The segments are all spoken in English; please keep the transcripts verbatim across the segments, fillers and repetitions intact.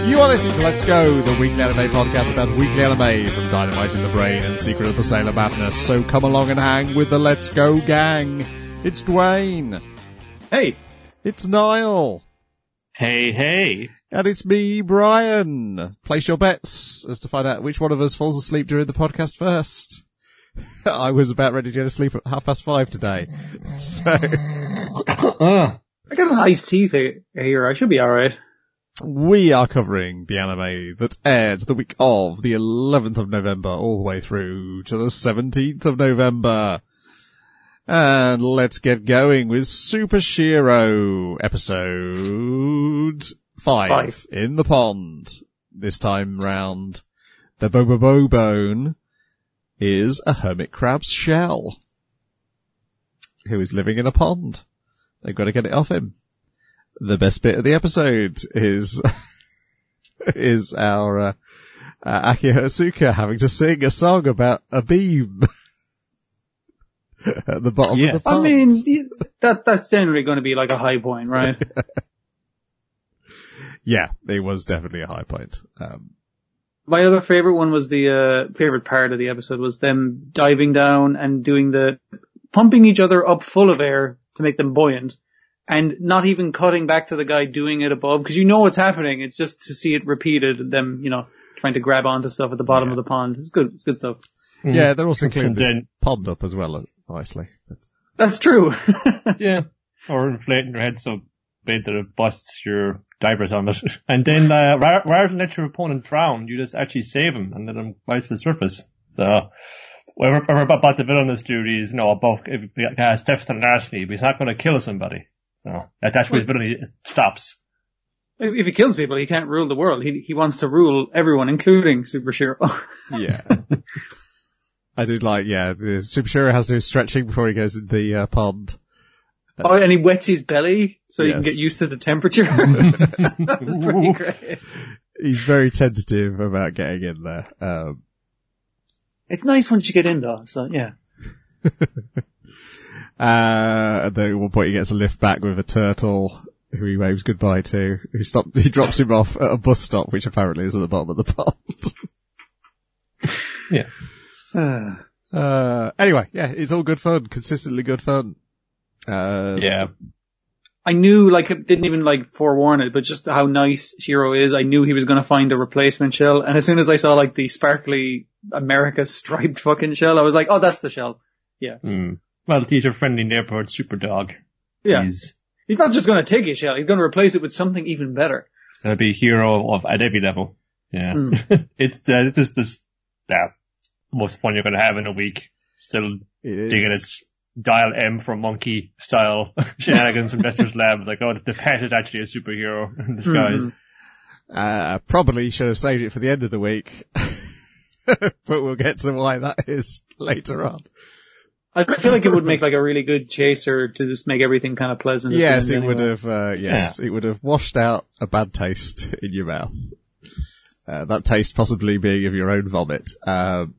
You are listening to Let's Go, the weekly anime podcast about weekly anime from Dynamite in the Brain and Secret of the Sailor Madness. So come along and hang with the Let's Go gang. It's Dwayne. Hey. It's Niall. Hey, hey. And it's me, Brian. Place your bets as to find out which one of us falls asleep during the podcast first. I was about ready to go to sleep at half past five today. So. I got an iced tea th- here. I should be alright. We are covering the anime that aired the week of the eleventh of November all the way through to the seventeenth of November. And let's get going with Super Shiro episode five, five. In the Pond. This time round, the Bobobo Bone is a hermit crab's shell who is living in a pond. They've got to get it off him. The best bit of the episode is is our uh, uh, Aki Hirasuka having to sing a song about a beam at the bottom yeah. of the pond. I mean, that that's generally going to be like a high point, right? Yeah, it was definitely a high point. Um, My other favorite one was the uh, favorite part of the episode was them diving down and doing the pumping each other up full of air to make them buoyant. And not even cutting back to the guy doing it above, because you know what's happening. It's just to see it repeated, and them, you know, trying to grab onto stuff at the bottom yeah. of the pond. It's good. It's good stuff. Mm. Yeah, they're also cleaning the pond up as well, nicely. But... That's true. Yeah. Or inflating your head so big that it busts your diapers on it. And then, uh, rather, rather than let your opponent drown, you just actually save him and let him rise to the surface. So, whatever about the villainous duties, you know, above, if he has theft and larceny, but he's not going to kill somebody. So that, that's where his villainy stops. If he kills people, he can't rule the world. He he wants to rule everyone, including Super Shiro. Yeah. I do like, yeah, the Super Shiro has to do stretching before he goes in the uh, pond. Uh, oh, and he wets his belly so yes. he can get used to the temperature. That was pretty great. He's very tentative about getting in there. Um, it's nice once you get in though, so yeah. Uh, and then at one point he gets a lift back with a turtle who he waves goodbye to, who stop, he drops him off at a bus stop, which apparently is at the bottom of the pond. Yeah. Uh, anyway, yeah, it's all good fun, consistently good fun. Uh, yeah. I knew, like, it didn't even, like, forewarn it, but just how nice Shiro is, I knew he was gonna find a replacement shell, and as soon as I saw, like, the sparkly America striped fucking shell, I was like, oh, that's the shell. Yeah. Mm. Well, he's your friendly neighborhood super dog. Yeah. He's, he's not just going to take his shell, he's going to replace it with something even better. Gonna be a hero of, at every level. Yeah. Mm. it's, uh, it's just this, yeah, most fun you're going to have in a week. Still it digging its Dial M for monkey style shenanigans from Dexter's Lab. It's like, oh, the pet is actually a superhero in disguise. Mm-hmm. Uh, probably should have saved it for the end of the week. But we'll get to why that is later on. I feel like it would make like a really good chaser to just make everything kind of pleasant. Yes, it anyway. would have, uh, yes, yeah. It would have washed out a bad taste in your mouth. Uh, that taste possibly being of your own vomit. Um,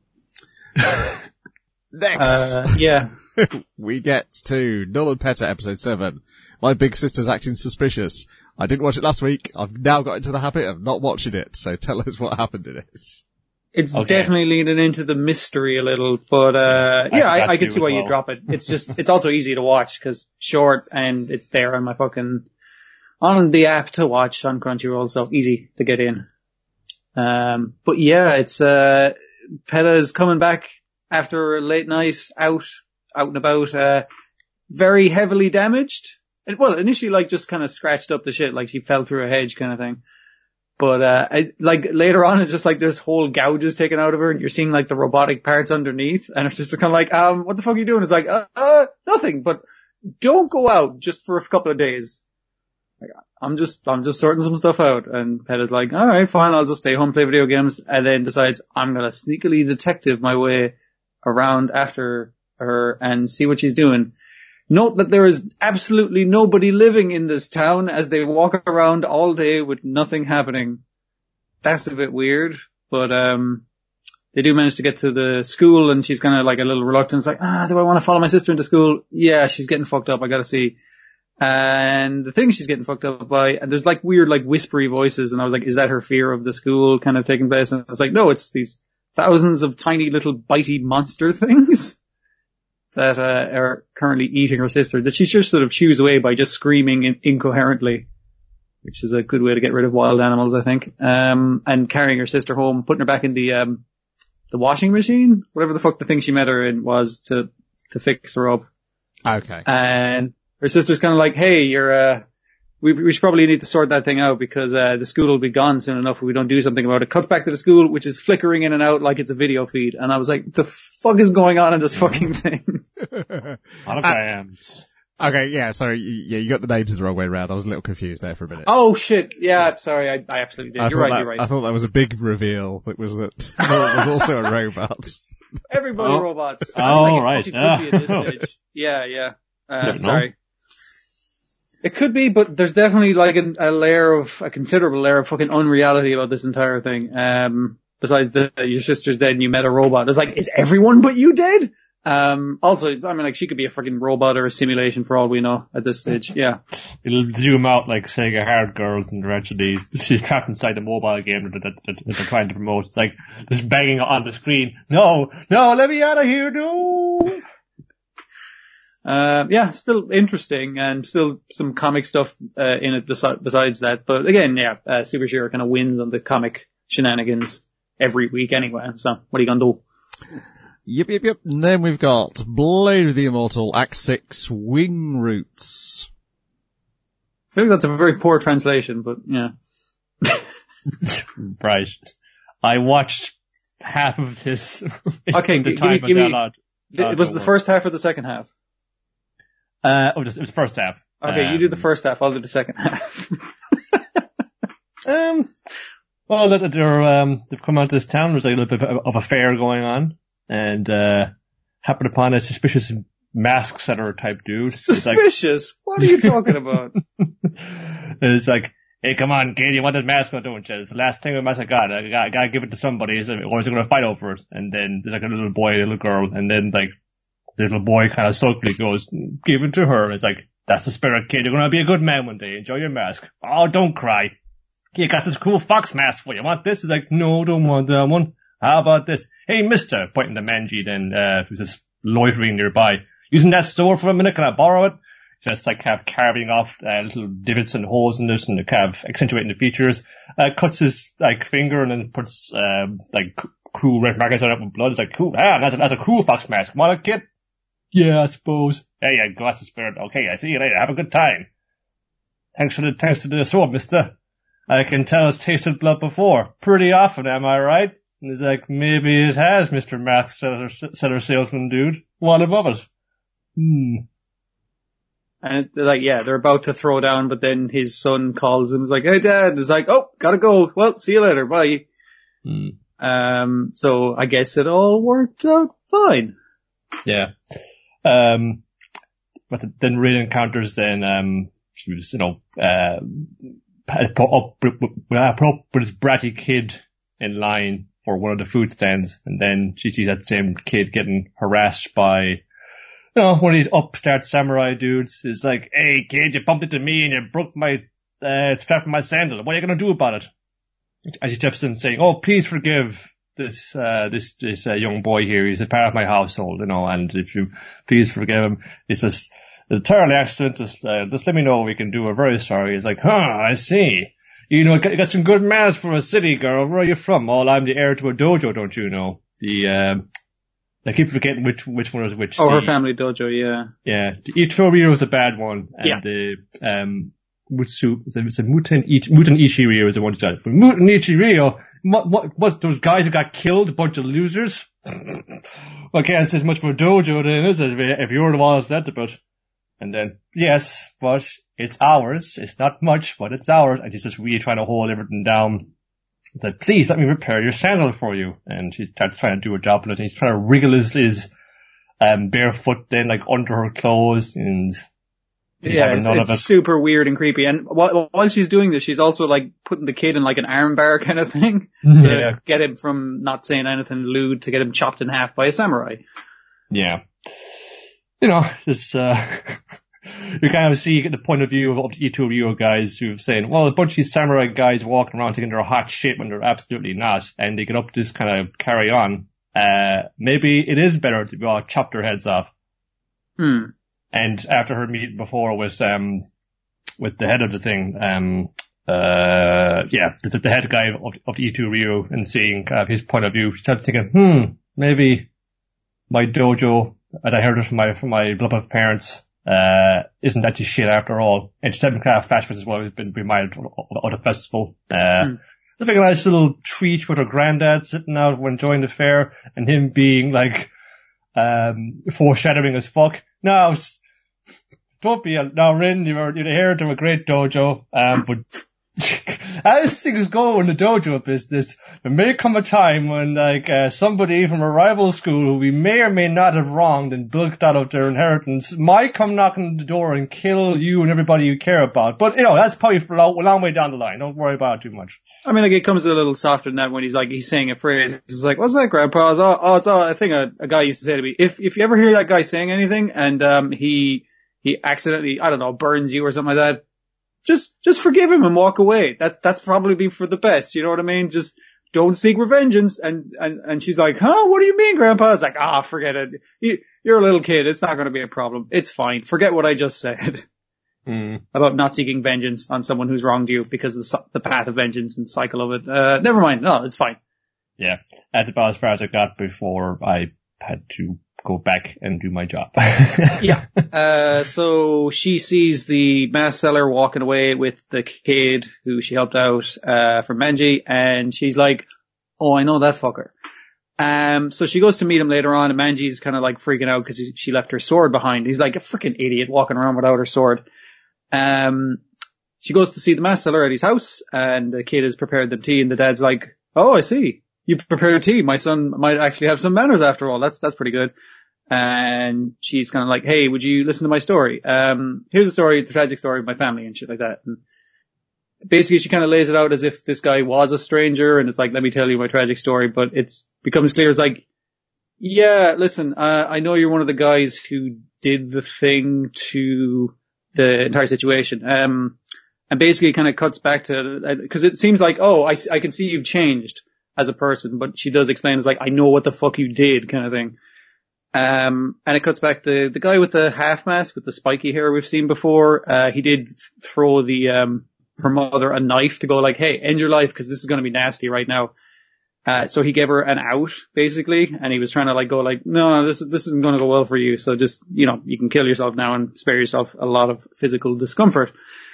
next. Uh, yeah. We get to Null and Petter episode seven. My big sister's acting suspicious. I didn't watch it last week. I've now got into the habit of not watching it. So tell us what happened in it. It's okay. definitely leaning into the mystery a little, but uh yeah, I, I, I can see why well. you drop it. It's just, it's also easy to watch because short and it's there on my fucking, on the app to watch on Crunchyroll, so easy to get in. Um, but yeah, it's, uh, Petta's coming back after a late night out, out and about, uh, very heavily damaged. And, well, initially like just kind of scratched up the shit, like she fell through a hedge kind of thing. But, uh, I, like, later on, it's just like there's whole gouges taken out of her and you're seeing like the robotic parts underneath and it's just kind of like, um, what the fuck are you doing? It's like, uh, uh, nothing, but don't go out just for a couple of days. Like, I'm just, I'm just sorting some stuff out. And Petta's like, alright, fine, I'll just stay home, play video games. And then decides I'm gonna sneakily detective my way around after her and see what she's doing. Note that there is absolutely nobody living in this town as they walk around all day with nothing happening. That's a bit weird, but um they do manage to get to the school and she's kind of like a little reluctant. It's like, ah, do I want to follow my sister into school? Yeah, she's getting fucked up. I gotta see. And the thing she's getting fucked up by, and there's like weird, like whispery voices, and I was like, is that her fear of the school kind of taking place? And I was like, no, it's these thousands of tiny little bitey monster things that uh, are currently eating her sister that she just sort of chews away by just screaming in- incoherently, which is a good way to get rid of wild animals, I think. Um, and carrying her sister home, putting her back in the um, the washing machine, whatever the fuck the thing she met her in was to to fix her up. Okay. And her sister's kind of like, hey, you're, uh, we, we should probably need to sort that thing out because, uh, the school will be gone soon enough if we don't do something about it. Cuts back to the school, which is flickering in and out like it's a video feed. And I was like, the fuck is going on in this fucking thing? A lot of ams. Okay, yeah, sorry, yeah, you got the names the wrong way around. I was a little confused there for a minute. Oh shit, yeah, sorry, I, I absolutely did. I You're right, that, you're right. I thought that was a big reveal. That was that Noel was also a robot. Everybody oh. robots. Oh, I think right, it yeah. could be at this stage. Yeah, yeah. Uh, sorry. Know. It could be, but there's definitely like a, a layer of, a considerable layer of fucking unreality about this entire thing. Um, besides the, your sister's dead and you met a robot. It's like, is everyone but you dead? Um, also, I mean, like, she could be a fucking robot or a simulation for all we know at this stage. Yeah. It'll zoom out like Sega Hard Girls and they're actually, she's trapped inside the mobile game that, that, that, that they're trying to promote. It's like, just banging on the screen. No, no, let me out of here, no! Uh, yeah, still interesting and still some comic stuff, uh, in it besi- besides that. But again, yeah, uh, Super Shearer kind of wins on the comic shenanigans every week anyway. So what are you gonna do? Yep, yep, yep. And then we've got Blade of the Immortal, Act six, Wing Roots. I feel like that's a very poor translation, but yeah. Right. I watched half of this. Okay, the give time me, give me, allowed, th- it was the first half or the second half? Uh, oh, it was the first half. Okay, um, you do the first half, I'll do the second half. um, well, they're, um, they've come out to this town. There's like a little bit of a fair going on, and uh, happened upon a suspicious mask setter type dude. Suspicious? Like, what are you talking about? It's like, hey, come on, kid, you want that mask or don't you? It's the last thing of mask I got. I got, I gotta give it to somebody, or is it going to fight over it? And then there's like a little boy, a little girl, and then like the little boy kind of sulkily goes, give it to her. It's like, that's the spirit, kid. You're going to be a good man one day. Enjoy your mask. Oh, don't cry. You got this cool fox mask for you. Want this? It's like, no, don't want that one. How about this? Hey, mister, pointing to Manji then, uh, who's just loitering nearby. Using that sword for a minute, can I borrow it? Just like kind of carving off uh, little divots and holes in it and kind of accentuating the features. Uh, cuts his like finger and then puts uh, like cool red markers on it with blood. It's like, cool, ah, that's a, that's a cool fox mask. Want it, kid? Yeah, I suppose. Hey, yeah, go that's the spirit. Okay, I see you later. Have a good time. Thanks for the thanks for the sword, mister. I can tell it's tasted blood before. Pretty often, am I right? And he's like, maybe it has, Mister Mask seller, seller salesman dude. What above it? Hmm. And they're like, yeah, they're about to throw down, but then his son calls him. He's like, hey, Dad. He's like, oh, gotta go. Well, see you later. Bye. Hmm. Um, so I guess it all worked out fine. Yeah. Um, but then Ray encounters then, um, you know, uh, put up, put up with his bratty kid in line for one of the food stands, and then she sees that same kid getting harassed by, you know, one of these upstart samurai dudes. Is like, hey kid, you bumped into me and you broke my, uh, strap of my sandal. What are you gonna do about it? And she steps in saying, oh, please forgive this, uh, this, this, uh, young boy here. He's a part of my household, you know, and if you please forgive him, it's just a terrible accident. Just, uh, just let me know what we can do. We're very sorry. He's like, huh, I see. You know, you got some good manners for a city girl. Where are you from? Oh, I'm the heir to a dojo, don't you know? The, um, I keep forgetting which, which one was which. Oh, the, her family dojo, yeah. Yeah. The Ichiro was a bad one. And yeah. the, um, Mutsu, it's a, it's a Muten, Ich, Muten Ichiro was the one who said it. For Muten Ichiro, what, what, what, those guys who got killed, a bunch of losers? Well, I can't say as much for a dojo then, is it? If you're the one that's that about. And then, yes, but it's ours. It's not much, but it's ours. And he's just really trying to hold everything down. He's like, please let me repair your sandal for you. And she starts trying to do a job on it. And he's trying to wriggle his, his, um, barefoot then, like, under her clothes. And he's yeah, having it's, none it's of it. super weird and creepy. And while, while she's doing this, she's also, like, putting the kid in, like, an arm bar kind of thing. To Yeah. get him from not saying anything lewd to get him chopped in half by a samurai. Yeah. You know, this, uh, you kind of see the point of view of up to E two Ryu guys who are saying, well, a bunch of these samurai guys walking around thinking they're hot shit when they're absolutely not, and they get up to this kind of carry on. Uh, maybe it is better to uh, chop their heads off. Hmm. And after her meeting before with, um, with the head of the thing, um, uh, yeah, the, the head guy of, of E two Ryu, and seeing uh, his point of view, she started thinking, hmm, maybe my dojo, and I heard it from my, from my beloved parents, uh, isn't that just shit after all. And she's having kind of flashbacks as well, has been reminded of, of the festival. Uh, hmm. It's like a nice little treat with her granddad sitting out when enjoying the fair, and him being like, um, foreshadowing as fuck. No, don't be a, now Rin, you're, you're here to a great dojo, um, but as things go in the dojo business, there may come a time when, like, uh, somebody from a rival school who we may or may not have wronged and bilked out of their inheritance might come knocking on the door and kill you and everybody you care about. But, you know, that's probably for a long, a long way down the line. Don't worry about it too much. I mean, like, it comes a little softer than that when he's like, he's saying a phrase. He's like, what's that, Grandpa? It's all, oh, it's all, I think a, a guy used to say to me, if, if you ever hear that guy saying anything and, um, he, he accidentally, I don't know, burns you or something like that, just, just forgive him and walk away. That's, that's probably be for the best. You know what I mean? Just don't seek revengeance. And, and, and she's like, huh? What do you mean, Grandpa? It's like, ah, oh, forget it. You, you're a little kid. It's not going to be a problem. It's fine. Forget what I just said. Mm. About not seeking vengeance on someone who's wronged you because of the, the path of vengeance and cycle of it. Uh, never mind. No, it's fine. Yeah. That's about as far as I got before I had to go back and do my job. Yeah. Uh, so she sees the mask seller walking away with the kid who she helped out, uh, from Manji, and she's like, oh, I know that fucker. Um, so she goes to meet him later on, and Manji's kind of like freaking out because she left her sword behind. He's like a freaking idiot walking around without her sword. Um, she goes to see the mask seller at his house, and the kid has prepared them tea, and the dad's like, oh, I see. You prepared tea. My son might actually have some manners after all. That's, that's pretty good. And she's kind of like, hey, would you listen to my story? Um, here's a story, the tragic story of my family and shit like that. And basically she kind of lays it out as if this guy was a stranger, and it's like, let me tell you my tragic story, but it's becomes clear as like, yeah, listen, uh, I know you're one of the guys who did the thing to the entire situation. Um, and basically it kind of cuts back to, uh, cause it seems like, oh, I, I can see you've changed as a person, but she does explain it's like, I know what the fuck you did kind of thing. Um, and it cuts back to the guy with the half mask with the spiky hair we've seen before. Uh, he did throw the, um, her mother a knife to go like, hey, end your life because this is going to be nasty right now. Uh, so he gave her an out basically, and he was trying to like go like, no, this, this isn't going to go well for you. So just, you know, you can kill yourself now and spare yourself a lot of physical discomfort.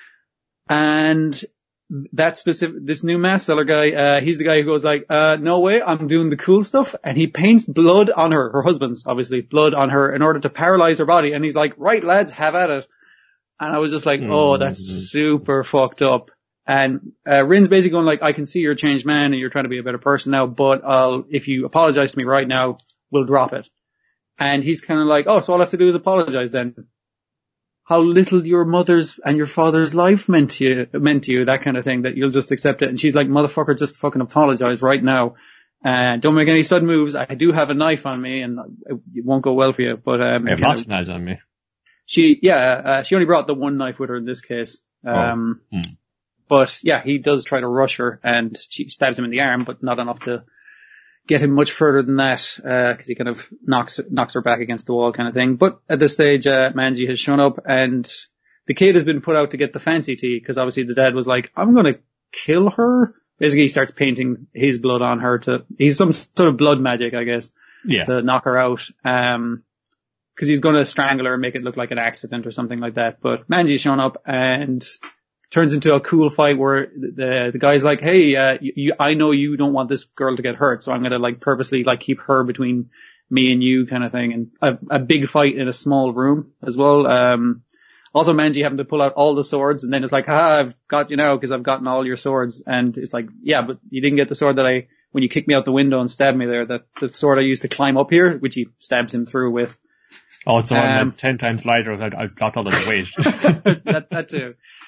And that specific, this new mask seller guy, uh, he's the guy who goes like, uh, no way, I'm doing the cool stuff. And he paints blood on her, her husband's obviously blood on her in order to paralyze her body. And he's like, right lads, have at it. And I was just like, mm-hmm. oh, that's super fucked up. And, uh, Rin's basically going like, I can see you're a changed man and you're trying to be a better person now, but I'll, if you apologize to me right now, we'll drop it. And he's kind of like, oh, so all I have to do is apologize then. How little your mother's and your father's life meant to you, meant to you, that kind of thing, that you'll just accept it. And she's like, motherfucker, just fucking apologize right now. And uh, don't make any sudden moves. I do have a knife on me and it won't go well for you, but, um, I have lots of knives on me. She, yeah, uh, she only brought the one knife with her in this case. Um, oh. hmm. But yeah, he does try to rush her and she stabs him in the arm, but not enough to get him much further than that, uh, cause he kind of knocks, knocks her back against the wall kind of thing. But at this stage, uh, Manji has shown up and the kid has been put out to get the fancy tea, cause obviously the dad was like, I'm gonna kill her. Basically he starts painting his blood on her to, he's some sort of blood magic, I guess, yeah. to knock her out. Um, cause he's gonna strangle her and make it look like an accident or something like that. But Manji's shown up and turns into a cool fight where the the guy's like, hey, uh, you, I know you don't want this girl to get hurt, so I'm gonna like purposely like keep her between me and you kind of thing. And a, a big fight in a small room as well. Um, also Manji having to pull out all the swords, and then it's like, ah, I've got you now because I've gotten all your swords. And it's like, yeah, but you didn't get the sword that I, when you kicked me out the window and stabbed me there, that the sword I used to climb up here, which he stabs him through with. Oh, it's the one um, ten times lighter. I, I dropped all the weight. that, that too.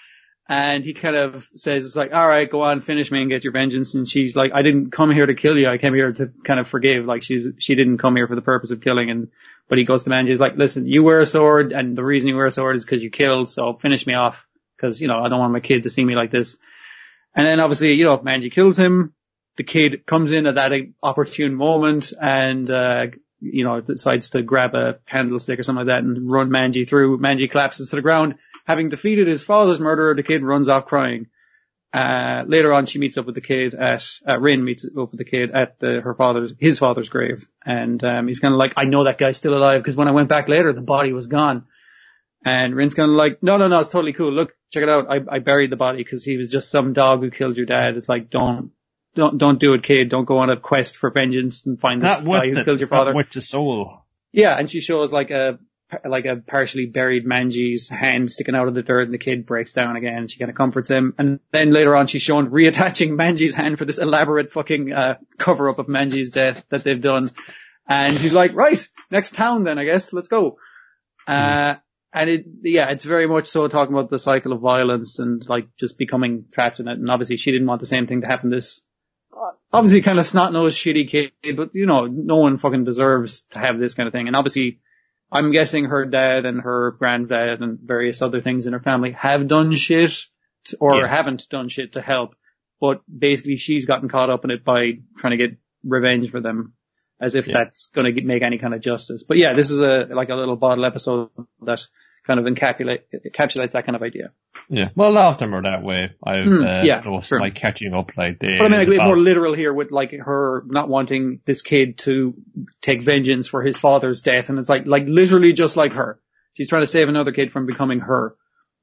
And he kind of says, it's like, all right, go on, finish me and get your vengeance. And she's like, I didn't come here to kill you. I came here to kind of forgive. Like she, she didn't come here for the purpose of killing. And, but he goes to Manji, he's like, listen, you wear a sword and the reason you wear a sword is because you killed. So finish me off because, you know, I don't want my kid to see me like this. And then obviously, you know, Manji kills him. The kid comes in at that opportune moment and, uh, you know, decides to grab a candlestick or something like that and run Manji through. Manji collapses to the ground. Having defeated his father's murderer, the kid runs off crying. Uh, later on, she meets up with the kid at, uh, Rin meets up with the kid at the, her father's, his father's grave. And, um, he's kind of like, I know that guy's still alive because when I went back later, the body was gone. And Rin's kind of like, no, no, no, it's totally cool. Look, check it out. I, I buried the body because he was just some dog who killed your dad. It's like, don't, don't, don't do it, kid. Don't go on a quest for vengeance and find this guy who killed your father. With the soul. Yeah. And she shows like a, like a partially buried Manji's hand sticking out of the dirt and the kid breaks down again. She kind of comforts him. And then later on she's shown reattaching Manji's hand for this elaborate fucking, uh, cover up of Manji's death that they've done. And he's like, right, next town then, I guess. Let's go. Uh, and it, yeah, it's very much so talking about the cycle of violence and like just becoming trapped in it. And obviously she didn't want the same thing to happen to this, obviously kind of snot-nosed shitty kid, but you know, no one fucking deserves to have this kind of thing. And obviously, I'm guessing her dad and her granddad and various other things in her family have done shit to, or yes. haven't done shit to help. But basically she's gotten caught up in it by trying to get revenge for them as if yeah. that's going to make any kind of justice. But yeah, this is a, like a little bottle episode that kind of encapsulate, encapsulates that kind of idea. Yeah. Well, a lot of them are that way. I've, mm, uh, yeah, noticed, sure. like catching up like they. But I mean, like, a bit more literal here with like her not wanting this kid to take vengeance for his father's death. And it's like, like literally just like her. She's trying to save another kid from becoming her.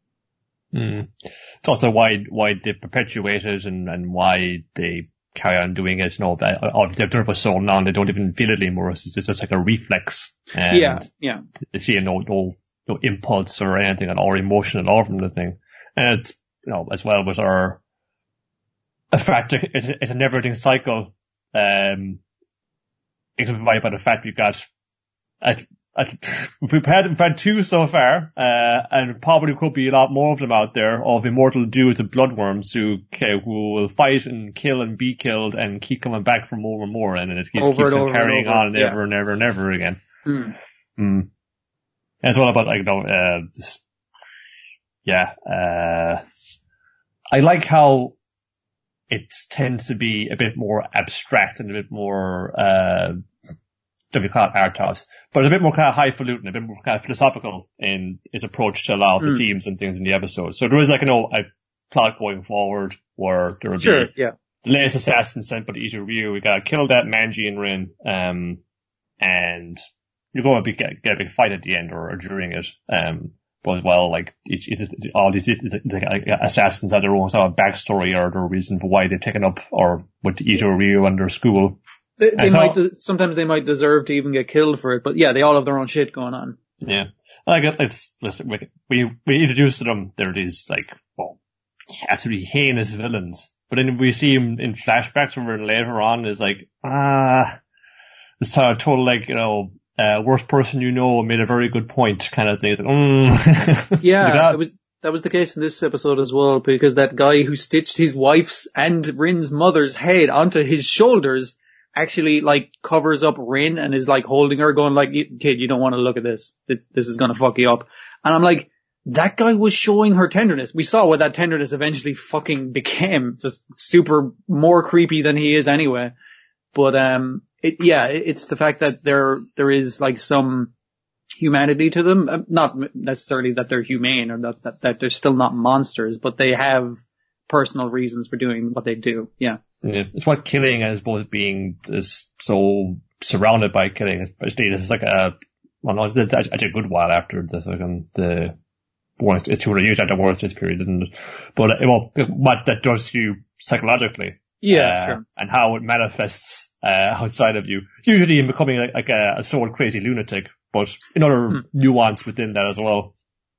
Mm. It's also why, why they perpetuate it and, and why they carry on doing it. You know, they've done it for so long, they don't even feel it anymore. It's just, just like a reflex. And yeah, yeah. They see no, no, no impulse or anything or emotion at all from the thing. And it's, you know, as well with our, a fact, it's, it's a never-ending cycle, um, exemplified by the fact we've got, at, at, we've had, we've had two so far, uh, and probably could be a lot more of them out there of immortal dudes and bloodworms who, who will fight and kill and be killed and keep coming back for more and more, and it keeps, over keeps and on over carrying and over. on yeah. ever and ever and ever again. Mm. Mm. And it's all about, like, you know, uh, this, yeah, uh, I like how it tends to be a bit more abstract and a bit more, uh, don't we call it art house, but a bit more kind of highfalutin, a bit more kind of philosophical in its approach to a lot of the mm. themes and things in the episode. So there is like, you know, a plot going forward where there will sure, be yeah. the latest assassin sent by the Ito Ryu. We gotta kill that Manji and Rin, um, and you're going to be, get, get a big fight at the end or, or during it. Um, but as well, like, each, each, all these the assassins have their own sort of backstory or their reason for why they've taken up or with Ito Ryu and their school. They, they might, de- sometimes they might deserve to even get killed for it, but yeah, they all have their own shit going on. Yeah. Like, it's, listen, we, we introduced them, they're these, like, well, absolutely heinous villains. But then we see them in flashbacks from later on is like, ah, it's sort of total, like, you know, Uh, worst person you know made a very good point kind of thing. It's like, mm. Yeah, it was, that was the case in this episode as well, because that guy who stitched his wife's and Rin's mother's head onto his shoulders actually like covers up Rin and is like holding her going like, kid, you don't want to look at this. This, this is going to fuck you up. And I'm like, that guy was showing her tenderness. We saw what that tenderness eventually fucking became. Just super more creepy than he is anyway. But, um, It, yeah, it's the fact that there, there is like some humanity to them. Not necessarily that they're humane or that, that, that they're still not monsters, but they have personal reasons for doing what they do. Yeah. Yeah. It's what killing as both being this so surrounded by killing, especially this is like a, well, no, it's, it's a good while after the, fucking the, one, it's two hundred years after the war this period, isn't it? But, well, what that does to you psychologically. Yeah, uh, sure. And how it manifests uh, outside of you. Usually in becoming like, like a, a sort of crazy lunatic, but another hmm. nuance within that as well.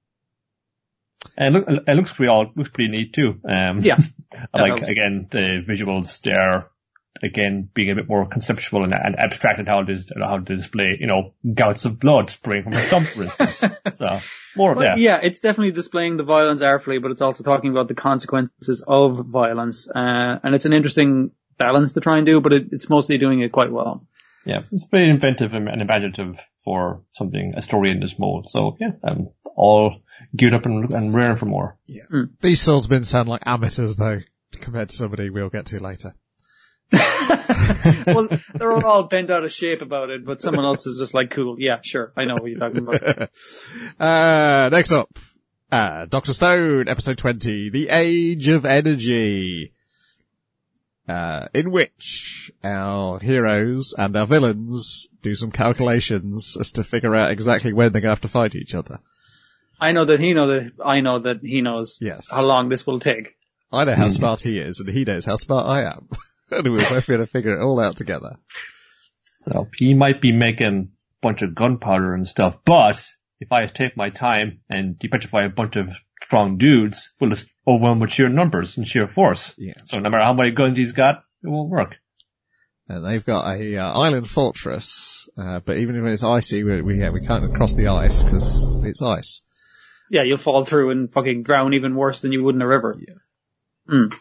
And look, it looks pretty all looks pretty neat too. Um, yeah. I like helps. Again the visuals. They're again, being a bit more conceptual and, and abstract in how it is, how to display, you know, gouts of blood spraying from a stump, for instance. So, more of well, that. Yeah, it's definitely displaying the violence artfully, but it's also talking about the consequences of violence. Uh, and it's an interesting balance to try and do, but it, it's mostly doing it quite well. Yeah, it's very inventive and imaginative for something, a story in this mode. So, yeah, I'm all geared up and, and raring for more. Yeah. Mm. These swordsmen sound like amateurs, though, compared to somebody we'll get to later. Well, they're all bent out of shape about it, but someone else is just like, cool, yeah, sure, I know what you're talking about. uh, next up, uh, Doctor Stone, episode twenty, The Age of Energy, uh, in which our heroes and our villains do some calculations as to figure out exactly when they're going to have to fight each other. I know that he knows that I know that he knows yes. how long this will take. I know how mm. smart he is, and he knows how smart I am. And we're both going to figure it all out together. So he might be making a bunch of gunpowder and stuff, but if I take my time and depetrify a bunch of strong dudes, we'll just overwhelm with sheer numbers and sheer force. Yeah. So no matter how many guns he's got, it won't work. And they've got a uh, island fortress, uh, but even when it's icy, we we, yeah, we can't cross the ice because it's ice. Yeah, you'll fall through and fucking drown even worse than you would in a river. Yeah. Mm.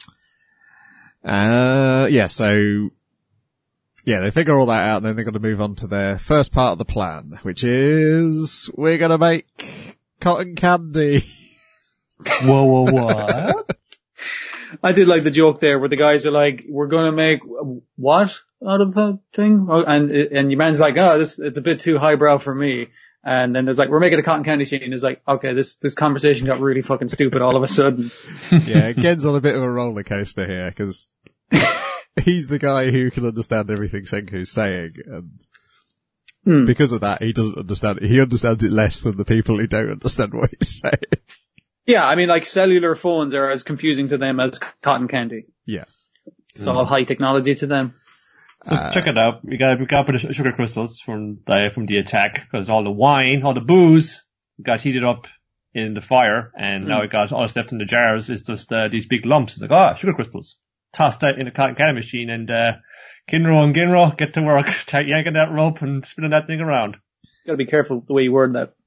Uh, yeah, so, yeah, they figure all that out and then they're going to move on to their first part of the plan, which is, we're going to make cotton candy. Whoa, whoa, what? I did like the joke there where the guys are like, we're going to make what out of the thing? Oh, and, and your man's like, oh, this, it's a bit too highbrow for me. And then there's like, we're making a cotton candy machine. It's like, okay, this, this conversation got really fucking stupid all of a sudden. Yeah, Gen's on a bit of a roller coaster here, because he's the guy who can understand everything Senku's saying, and mm. because of that, he doesn't understand it. He understands it less than the people who don't understand what he's saying. Yeah, I mean, like, cellular phones are as confusing to them as cotton candy. Yeah. It's mm. all high technology to them. So uh, check it out. We got we got a bit of sugar crystals from the from the attack, because all the wine, all the booze got heated up in the fire, and mm. now it got all that's left in the jars is just uh, these big lumps. It's like, ah, oh, sugar crystals. Toss that in a cotton candy machine, and uh, Kinro and Ginro get to work, yanking that rope and spinning that thing around. Gotta be careful the way you word that.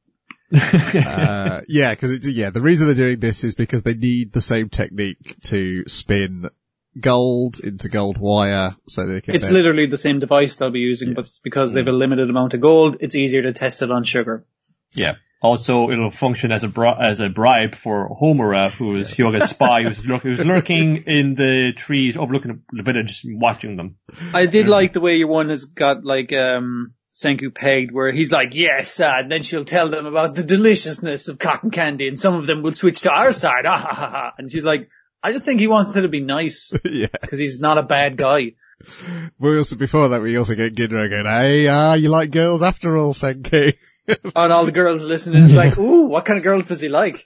uh, yeah, because it's yeah. The reason they're doing this is because they need the same technique to spin gold into gold wire, so they can. It's then... literally the same device they'll be using, yes. but because they have a limited amount of gold, it's easier to test it on sugar. Yeah. Also, it'll function as a bri- as a bribe for Homura, who is Hyoga's spy, who's, lurk- who's lurking in the trees, overlooking the village, watching them. I did um, like the way your one has got like um Senku pegged, where he's like, yes, uh, and then she'll tell them about the deliciousness of cotton candy, and some of them will switch to our side. Ah, ha, ha, ha. And she's like, I just think he wanted to be nice. Yeah. Because he's not a bad guy. We also, before that, we also get Ginro going, hey, ah, uh, you like girls after all, Senku. And all the girls listening is like, ooh, what kind of girls does he like?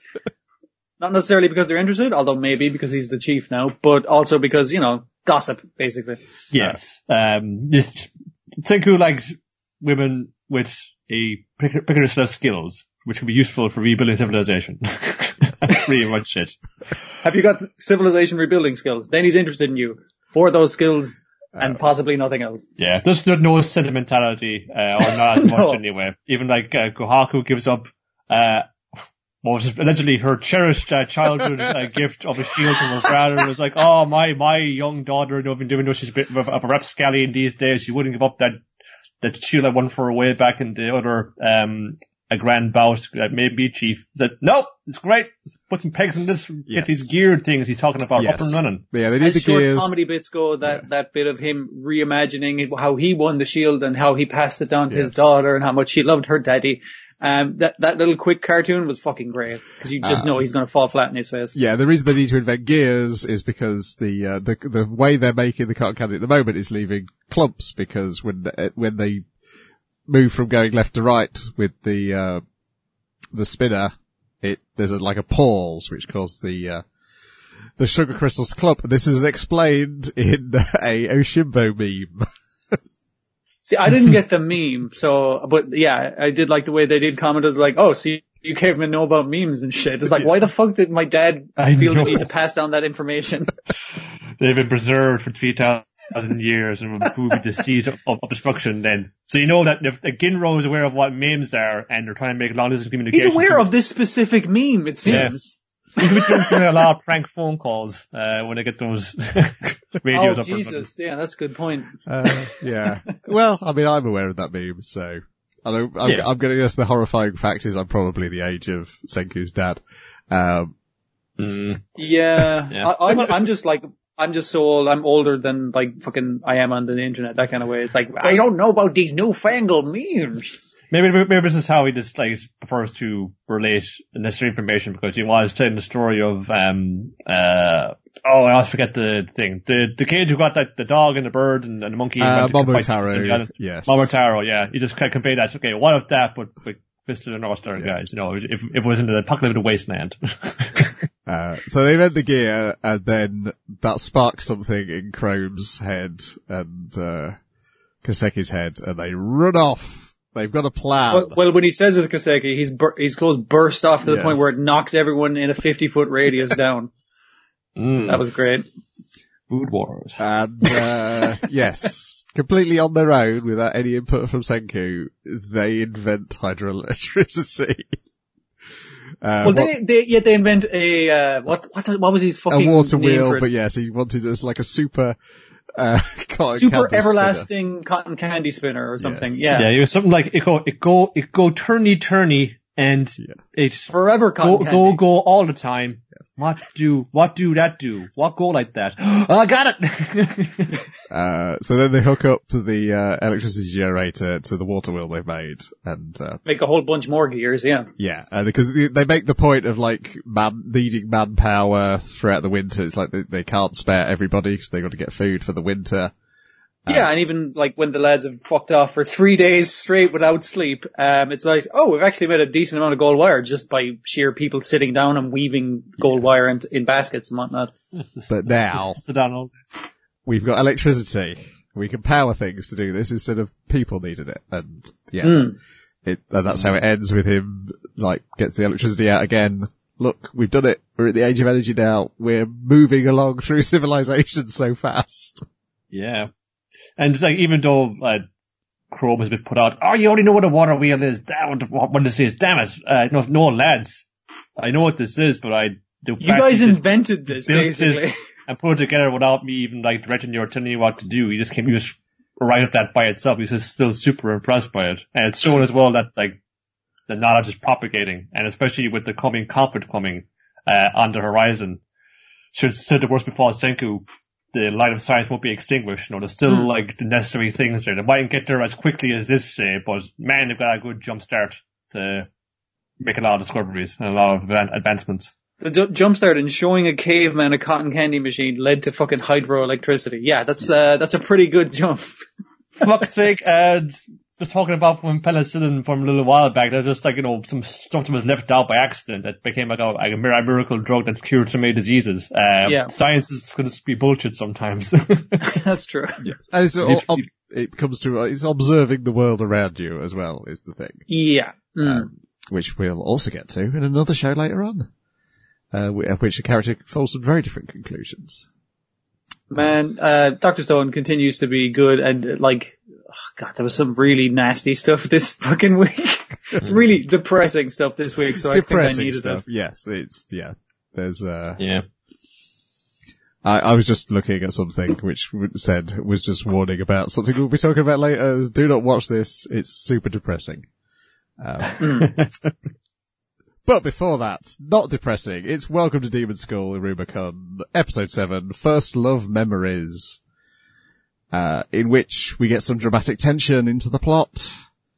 Not necessarily because they're interested, although maybe because he's the chief now, but also because, you know, gossip, basically. Yes. Um, this, Senku likes women with a particular set of skills, which can be useful for rebuilding civilization. That's pretty much it. Have you got civilization rebuilding skills? Then he's interested in you for those skills and uh, possibly nothing else. Yeah, there's, there's no sentimentality, uh, or not as no. much anyway. Even like, uh, Kohaku gives up, uh, what was allegedly her cherished uh, childhood uh, gift of a shield from her father. It was like, oh, my, my young daughter, even though she's a bit of a, of a rapscallion these days, she wouldn't give up that, that shield I won for her way back in the other, um, a grand bout, uh, maybe chief. He said, nope, it's great. Let's put some pegs in this, yes. Get these geared things he's talking about yes. up and running. Yeah, they need As the short gears. Comedy bits go, that, yeah. that bit of him reimagining how he won the shield and how he passed it down to yes. his daughter and how much she loved her daddy. Um, that, that little quick cartoon was fucking great, because you just um, know he's gonna fall flat in his face. Yeah, the reason they need to invent gears is because the, uh, the, the way they're making the cotton candy at the moment is leaving clumps, because when, when they move from going left to right with the, uh, the spinner, it, there's a, like a pause, which caused the, uh, the sugar crystals to clump. And this is explained in a Oshimbo meme. See, I didn't get the meme, so, but yeah, I did like the way they did comment. It was like, oh, so you, you cavemen know about memes and shit. It's like, yeah. Why the fuck did my dad I feel know. the need to pass down that information? They've been preserved for three thousand thousand years and remove the seed of, of destruction then. So you know that if the Ginro is aware of what memes are and they're trying to make long distance communication. He's aware of this specific meme, it seems. Yes. He's been doing a lot of prank phone calls, uh, when they get those radios oh, up. Jesus. Yeah, that's a good point. Uh, yeah. Well, I mean, I'm aware of that meme, so I don't, I'm, Yeah. I'm going to guess the horrifying fact is I'm probably the age of Senku's dad. Um, Mm. Yeah. Yeah. I, I'm, I'm just like, I'm just so old. I'm older than like fucking I am on the internet, that kind of way. It's like, I don't know about these newfangled memes. Maybe, maybe this is how he just like prefers to relate necessary information because he was telling the story of um uh oh I always forget the thing the the kid who got that the dog and the bird and, and the monkey. uh, and went to Momotaro, fight- yes. Momotaro, yeah. He just kind of conveyed that. Okay, what if that? But like Mister the North Star Yes. guys, you know, if, if it was in the apocalyptic wasteland. Uh, so they invent the gear, and then that sparks something in Chrome's head and, uh, Kaseki's head, and they run off. They've got a plan. Well, well when he says it to Kaseki, his, bur- his clothes burst off to the Yes. point where it knocks everyone in a fifty foot radius down. Mm. That was great. Food wars. And, uh, yes, completely on their own, without any input from Senku, they invent hydroelectricity. Uh, Well, what- they, they, yeah, they invent a, uh, what, what, what was his a fucking water name wheel, for it? but yes, he wanted us like a super, uh, cotton Super candy spinner. everlasting cotton candy spinner or something. Yes. Yeah. Yeah, it was something like it go it go it go turny turny and Yeah. it Forever cotton go candy. go go all the time. What do what do that do? What go like that? Oh, I got it. Uh, so then they hook up the, uh, electricity generator to the water wheel they've made, and, uh, Make a whole bunch more gears, yeah. yeah, uh, because they they make the point of like man, needing manpower throughout the winter. It's like they, they can't spare everybody because they got to get food for the winter. Yeah, and even like when the lads have fucked off for three days straight without sleep, um, it's like, oh, we've actually made a decent amount of gold wire just by sheer people sitting down and weaving gold wire in, in baskets and whatnot. But now Sit down all day. we've got electricity. We can power things to do this instead of people needing it. And yeah, Mm. it, and that's how it ends with him, like, gets the electricity out again. Look, we've done it. We're at the age of energy now. We're moving along through civilization so fast. Yeah. And it's like, even though, uh, Chrome has been put out, oh, you only know what a water wheel is. Damn, what, what this is. Damn it. Uh, no, no, lads. I know what this is, but I, the You fact guys you just invented this, built basically. this and put it together without me even like directing you or telling you what to do. You just came, you just right at that by itself. He's just still super impressed by it. And it's shown as well that like, the knowledge is propagating, and especially with the coming conflict coming, uh, on the horizon. Should, should the worst befall Senku, the light of science won't be extinguished. You know, there's still Hmm. like the necessary things there. They mightn't get there as quickly as this, say, but man, they've got a good jump start to make a lot of discoveries and a lot of advan- advancements. The d- jumpstart in showing a caveman a cotton candy machine led to fucking hydroelectricity. Yeah, that's, uh, that's a pretty good jump. For fuck's sake, uh, just talking about from penicillin from a little while back, there's just like, you know, some stuff that was left out by accident that became like a, like a mir- miracle drug that cured so many diseases. Uh, Yeah. Science is going to be bullshit sometimes. That's true. Yeah. And it's, all, ob- it comes to, it's observing the world around you as well is the thing. Yeah. Mm. Um, which we'll also get to in another show later on. Uh, wh- at which a character falls some very different conclusions. Man, uh, Doctor Stone continues to be good and uh, like, oh God, there was some really nasty stuff this fucking week. It's really depressing stuff this week, so I think I Depressing needed stuff. it. Yes, it's, yeah. There's, uh, yeah. I, I was just looking at something which said, was just warning about something we'll be talking about later. Do not watch this. It's super depressing. Um, Mm. But before that, not depressing, it's Welcome to Demon School in Rubicon, episode seven, First Love Memories, uh, in which we get some dramatic tension into the plot.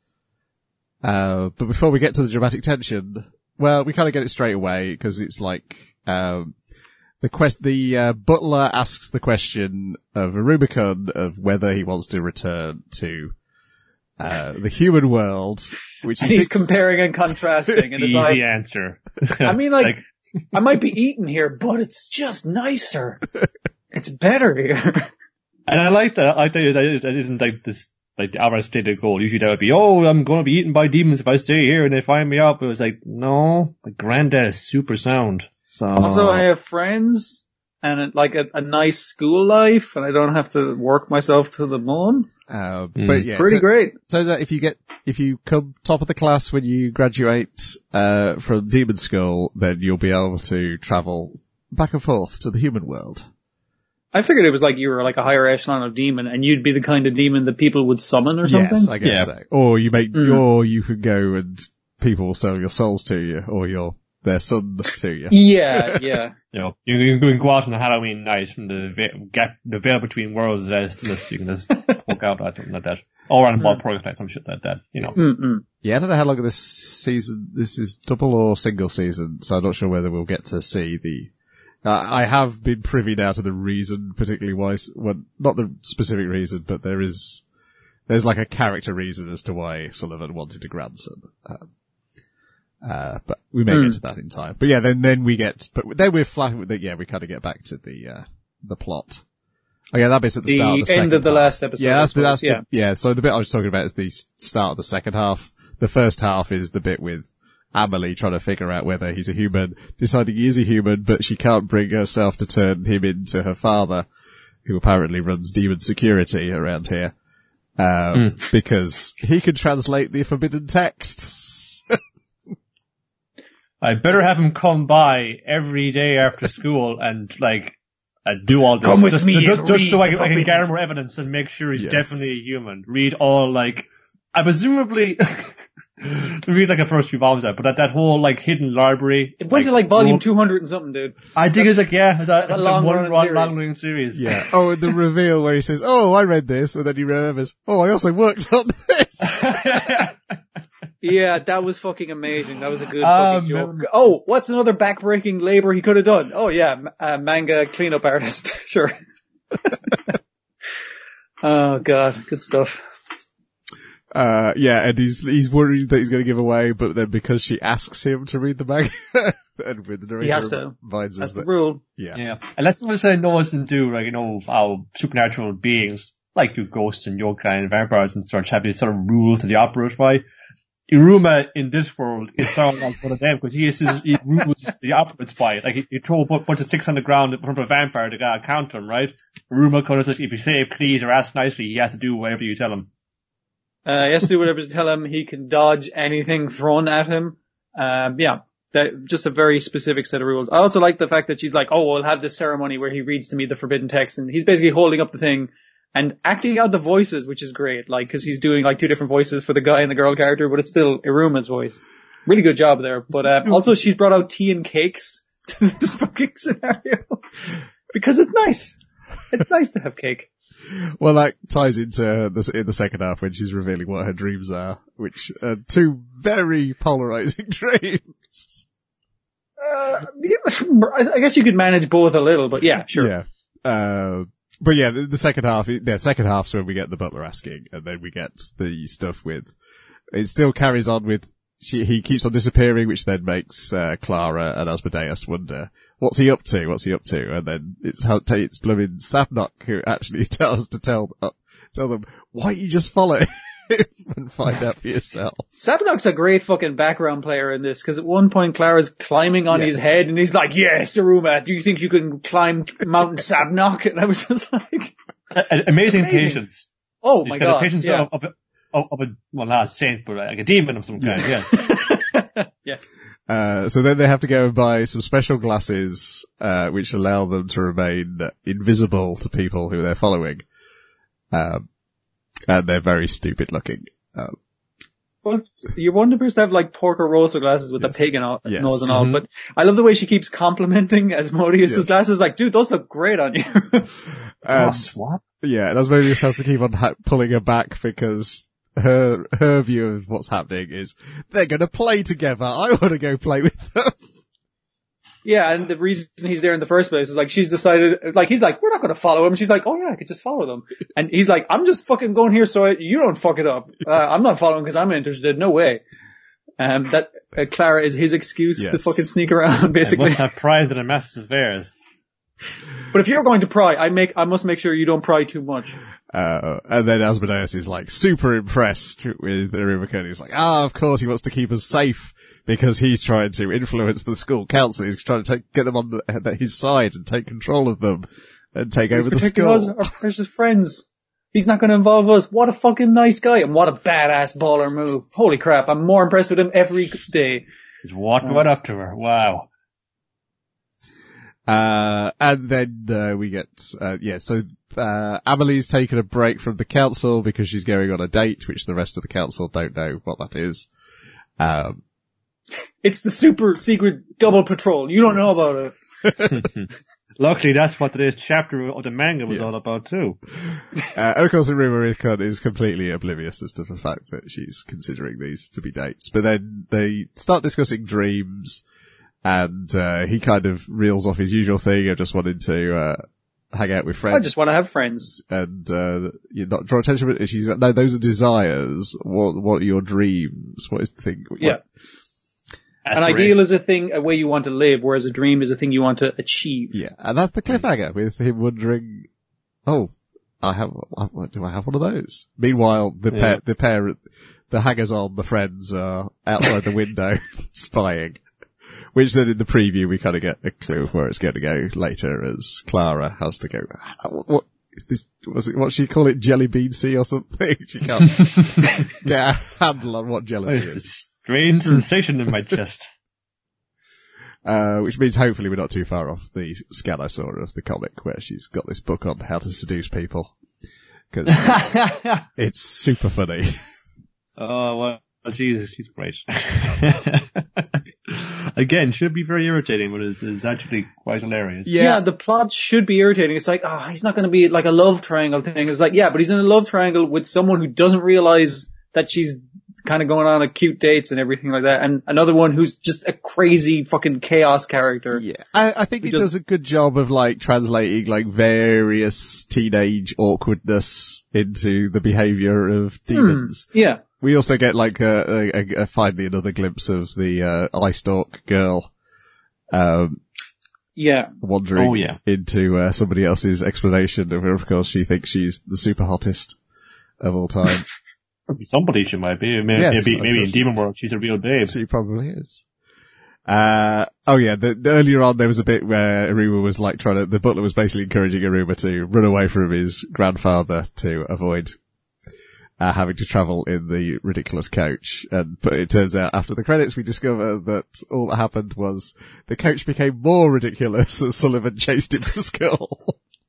Uh, but before we get to the dramatic tension, well, we kind of get it straight away, because it's like, um, the quest, the, uh, butler asks the question of Rubicon of whether he wants to return to, uh, the human world, which And he he's thinks- comparing and contrasting, and it's Easy like, answer. I mean, like, I might be eating here, but it's just nicer. It's better here. and I like that. I think that that isn't like this, like the average stated goal. Usually that would be, oh, I'm going to be eaten by demons if I stay here and they find me out. But it was like, no, my granddad is super sound. So Also, I have friends, and it, like a, a nice school life, and I don't have to work myself to the bone. Uh, Mm. but yeah, Pretty so, great. so that if you get, if you come top of the class when you graduate, uh, from Demon School, then you'll be able to travel back and forth to the human world. I figured it was like you were like a higher echelon of demon, and you'd be the kind of demon that people would summon or something. Yes, I guess Yeah. so. Or you make, Mm. or you could go and people will sell your souls to you, or your, their son to you. Yeah, yeah. You know, you, you can go out on a Halloween night and the ve- gap, the veil between worlds is as still you can just poke out at something like that. Or on a ball purgatory, some shit like that, you know. Mm-mm. Yeah, I don't know how long this season, this is double or single season, so I'm not sure whether we'll get to see the, uh, I have been privy now to the reason, particularly why, s- well, not the specific reason, but there is, there's like a character reason as to why Sullivan wanted a grandson. Um, uh, but we may Mm. get to that in time. But yeah, then, then we get, but then we're flat, yeah, we kind of get back to the, uh, the plot. Oh yeah, that bit's at the, The start of the end second of the half. last episode, Yeah, I that's, the, that's suppose, the, yeah, so the bit I was talking about is the s- start of the second half. The first half is the bit with Amelie trying to figure out whether he's a human, deciding he is a human, but she can't bring herself to turn him into her father, who apparently runs demon security around here, um, Mm. because he can translate the forbidden texts. I better have him come by every day after school and like uh, do all this Come with just, me just, and just so I read can, I can the gather more evidence and make sure he's Yes. definitely a human. Read all like I presumably read like the first few volumes out, but that that whole like hidden library. It went like, to like volume rule- two hundred and something, dude. I think it's like yeah, it's a, It's a it's long one running long, series. long running series. Yeah. Oh, and the reveal where he says, "Oh, I read this," and then he remembers, "Oh, I also worked on this." Yeah, that was fucking amazing. That was a good Um, fucking joke. Oh, what's another backbreaking labor he could have done? Oh yeah, m- uh, manga cleanup artist. Sure. Oh god, good stuff. Uh, yeah, and he's, he's worried that he's going to give away, but then because she asks him to read the manga, and with the narrator He has to. reminds us That's the that, rule. yeah. Yeah, and that's what I notice and do, like, you know, how supernatural beings, like you ghosts and yokai and vampires and such, have these sort of rules that they operate by. Iruma in this world is sort of like one of them, because he has his he rules he operates by. Like, you throw a bunch of sticks on the ground in front of a vampire, the guy will counter him, right? Iruma kind of says, if you say please or ask nicely, he has to do whatever you tell him. Uh, he has to do whatever you tell him. He can dodge anything thrown at him. Um, yeah, that, just a very specific set of rules. I also like the fact that she's like, oh, we'll have this ceremony where he reads to me the forbidden text, and he's basically holding up the thing and acting out the voices, which is great, like, cause he's doing like two different voices for the guy and the girl character, but it's still Iruma's voice. Really good job there. But, um, also she's brought out tea and cakes to this fucking scenario. Because it's nice. It's nice to have cake. Well, that ties into the, in the second half when she's revealing what her dreams are, which are two very polarizing dreams. Uh, I guess you could manage both a little, but yeah, sure. Yeah. Uh, but yeah, the, the second half, the second half's when we get the butler asking, and then we get the stuff with, it still carries on with, she, he keeps on disappearing, which then makes, uh, Clara and Asmodeus wonder, what's he up to? What's he up to? And then it's how, it's blooming Sapnok who actually tells to tell, uh, tell them, why don't you just follow him and find out for yourself? Sabnok's a great fucking background player in this, because at one point Clara's climbing on Yeah. his head and he's like, yes, Iruma, do you think you can climb Mountain Sabnok? And I was just like, A- a- amazing, Amazing. patience. oh He's my got god. a patience Yeah. of, of, a- of, of a, well, not a saint, but like a demon of some kind, yeah. Yeah. Uh, so then they have to go and buy some special glasses, uh, which allow them to remain invisible to people who they're following. Um, and they're very stupid looking. Um, Well, you want the person to have like Porco Rosso glasses with Yes. the pig and all, Yes. nose and all, Mhm. but I love the way she keeps complimenting Asmodeus' Yes. glasses, like, dude, those look great on you. Oh, and, swap? yeah, and Asmodeus has to keep on ha- pulling her back because her, her view of what's happening is, they're gonna play together. I wanna go play with them. Yeah, and the reason he's there in the first place is like she's decided, like he's like, we're not going to follow him. She's like, oh yeah, I could just follow them. And he's like, I'm just fucking going here so I, you don't fuck it up. Uh, I'm not following because I'm interested. No way. Um, that uh, Clara is his excuse Yes. to fucking sneak around, I basically. must have pride in a massive affairs. But if you're going to pry, I make, I must make sure you don't pry too much. Uh, and then Asmodeus is like super impressed with Iruma. He's like, ah, of course he wants to keep us safe because he's trying to influence the school council. He's trying to take, get them on the, his side and take control of them and take He's over the protecting school. us, our precious friends. He's not going to involve us. What a fucking nice guy, and what a badass baller move. Holy crap, I'm more impressed with him every day. He's walking right up to her. Wow. Uh, and then, uh, we get, uh, yeah, so, uh, Amelie's taken a break from the council because she's going on a date, which the rest of the council don't know what that is. Um, It's the super secret double patrol. You don't know about it. Luckily, that's what today's chapter of the manga was Yes. all about too. uh, and of course, Iruma Ikon is completely oblivious as to the fact that she's considering these to be dates. But then they start discussing dreams, and, uh, he kind of reels off his usual thing of just wanting to, uh, hang out with friends. I just want to have friends. And, uh, you not draw attention, but she's like, no, those are desires. What, what are your dreams? What is the thing? What, Yeah. An ideal is a thing, a way you want to live, whereas a dream is a thing you want to achieve. Yeah. And that's the cliffhanger with him wondering, oh, I have, do I have one of those? Meanwhile, the Yeah. pair, the pair, the hangers on, the friends are outside the window spying. Which then in the preview we kind of get a clue of where it's going to go later as Clara has to go, what, what is this, was it, what she call it, jelly bean sea or something? She can't get a handle on what jealousy It's a is. strange sensation in my chest. Uh, which means hopefully we're not too far off the scan I saw of the comic where she's got this book on how to seduce people. Cause it's super funny. Oh, well, Jesus, she's great. Again, should be very irritating, but is is actually quite hilarious. Yeah. yeah, the plot should be irritating. It's like, oh, he's not going to be like a love triangle thing. It's like, yeah, but he's in a love triangle with someone who doesn't realize that she's kind of going on a cute dates and everything like that. And another one who's just a crazy fucking chaos character. Yeah. I, I think he does a good job of like translating like various teenage awkwardness into the behavior of demons. Hmm, yeah. We also get like a, a, a finally another glimpse of the, uh, eye stalk girl, um, yeah, wandering oh, yeah. into, uh, somebody else's explanation of her. Of course, she thinks she's the super hottest of all time. Somebody she might be. Maybe, Yes, maybe, I'm maybe sure in she- Demon World she's a real babe. She probably is. Uh, oh yeah, the, the, earlier on there was a bit where Iruma was like trying to, the butler was basically encouraging Iruma to run away from his grandfather to avoid uh, having to travel in the ridiculous coach. And, but it turns out after the credits we discover that all that happened was the coach became more ridiculous as Sullivan chased him to school.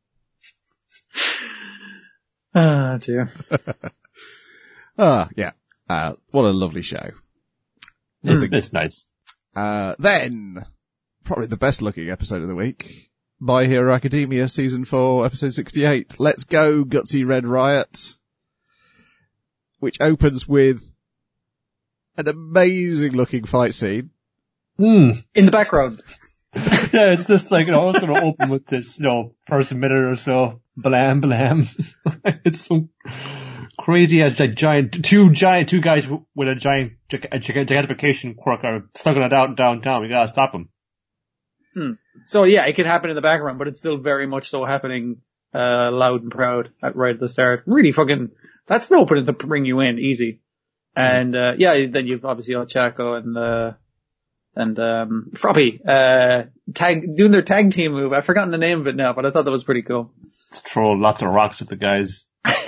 Ah, dear. Ah, yeah. Uh, what a lovely show. It's, it's nice. Uh, then, probably the best looking episode of the week, My Hero Academia Season four, Episode sixty-eight, Let's Go, Gutsy Red Riot, which opens with an amazing looking fight scene. Mm. In the background. Yeah, it's just like, you know, it's gonna open with this, you know, first minute or so, blam, blam. It's so crazy as a giant, two giant, two guys with a giant, a gigantification quirk are stuck in it out downtown. We gotta stop them. Hmm. So yeah, it could happen in the background, but it's still very much so happening, uh, loud and proud at right at the start. Really fucking, that's an opening to bring you in, easy. And, uh, yeah, then you've obviously got Chaco and, uh, and, um, Froppy, uh, tag, doing their tag team move. I've forgotten the name of it now, but I thought that was pretty cool. Let's throw lots of rocks at the guys.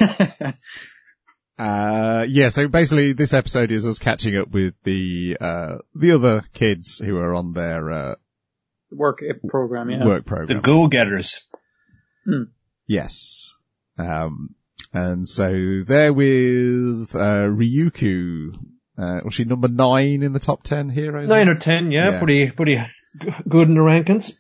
Uh, yeah, so basically this episode is us catching up with the, uh, the other kids who are on their, uh, Work program, yeah. work The program. go-getters. Hmm. Yes. Um, and so they're with, uh, Ryuku. Uh, was she number nine in the top ten heroes? Nine or ten, yeah, Yeah. pretty, pretty g- good in the rankings.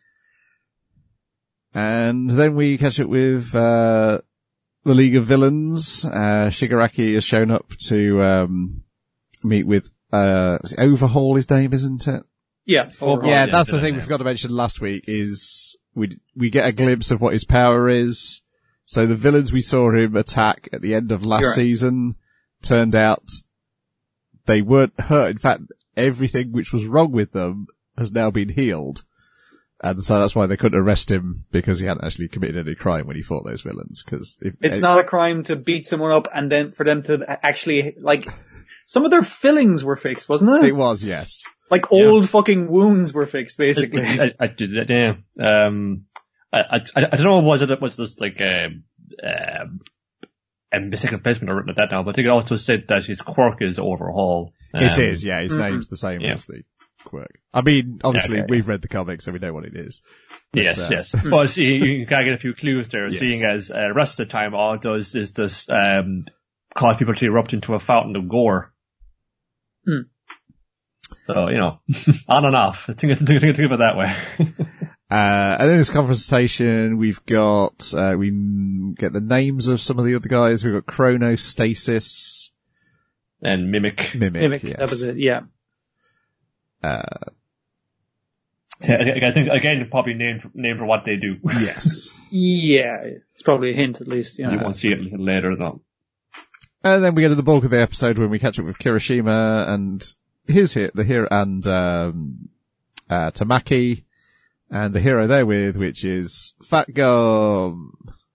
And then we catch up with, uh, the League of Villains. Uh, Shigaraki has shown up to, um, meet with, uh, was it Overhaul his name, isn't it? Yeah. Overall, Yeah, yeah, that's the villain thing we name. forgot to mention last week is we, we get a glimpse of what his power is. So the villains we saw him attack at the end of last You're right. season turned out they weren't hurt. In fact, everything which was wrong with them has now been healed. And so that's why they couldn't arrest him, because he hadn't actually committed any crime when he fought those villains. Cause if, It's not a crime to beat someone up and then for them to actually, like, some of their fillings were fixed, wasn't it? It was, yes. Like old yeah. fucking wounds were fixed, basically. I, I, I did that, yeah. Um, I, I, I don't know, was it, was this like a, um, a mistaken placement or written at that now, but I think it also said that his quirk is overhaul. Um, it is, yeah, his mm-hmm. name's the same yeah. as the quirk. I mean, obviously, yeah, okay, we've yeah. read the comics, so we know what it is. But, yes, uh, yes. But you, you can get a few clues there, yes. seeing as uh, the rest of the time all it does is just um, cause people to erupt into a fountain of gore. Hmm. So, you know, on and off. I think, I think, I think of it that way. uh, and in this conversation, we've got, uh, we get the names of some of the other guys. We've got Chronostasis. And Mimic. Mimic, Mimic yes. That was it, yeah. Uh, I, I think, again, probably named, named for what they do. Yes. Yeah, it's probably a hint at least, yeah. You won't see it later, though. And then we get to the bulk of the episode when we catch up with Kirishima and his hit, the hero, and, um, uh, Tamaki, and the hero they're with, which is Fat Gum.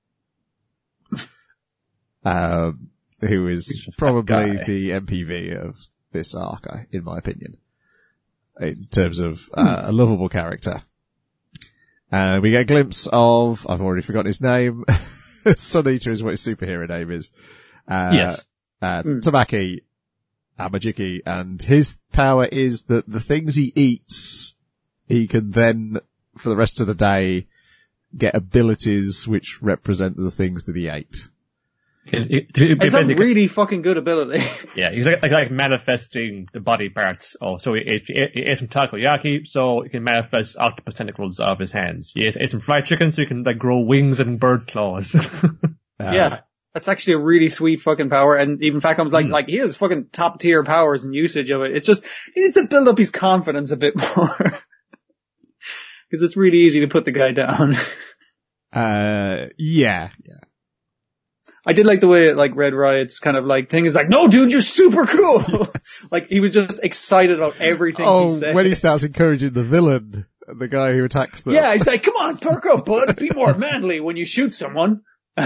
um, who is probably the M P V of this arc, in my opinion, in terms of, uh, a lovable character. And we get a glimpse of, I've already forgotten his name, Sun Eater is what his superhero name is. Uh, yes. Uh, mm. Tamaki Amajiki, and his power is that the things he eats, he can then, for the rest of the day, get abilities which represent the things that he ate. It, it, it, it's a really fucking good ability. Yeah, he's like, like, like manifesting the body parts. Oh, so he ate, he ate some takoyaki, so he can manifest octopus tentacles out of his hands. He ate, ate some fried chicken, so he can like grow wings and bird claws. uh, yeah. That's actually a really sweet fucking power, and even Fatcom's like, mm. like, he has fucking top tier powers and usage of it. It's just, he needs to build up his confidence a bit more. Cause it's really easy to put the guy down. uh, yeah, yeah. I did like the way, like, Red Riot's kind of like thing is like, no dude, you're super cool! Yes. Like, he was just excited about everything oh, he said. When he starts encouraging the villain, the guy who attacks them. Yeah, he's like, come on, perk up, bud, be more manly when you shoot someone.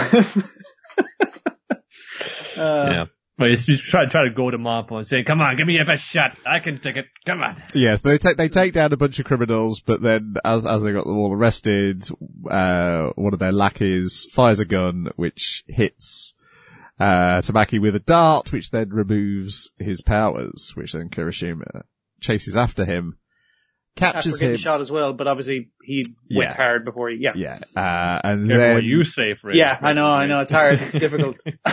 Uh, yeah. Well, he's, he's trying try to go to Marpo and say, come on, give me your best shot. I can take it. Come on. Yes, they take, they take down a bunch of criminals, but then as, as they got them all arrested, uh, one of their lackeys fires a gun, which hits, uh, Tamaki with a dart, which then removes his powers, which then Kirishima chases after him. Captures after getting him. shot as well, but obviously he went yeah. hard before he, yeah. Yeah, uh, and Careful then. What you say, Fred. Yeah, I know, I know, it's hard, it's difficult.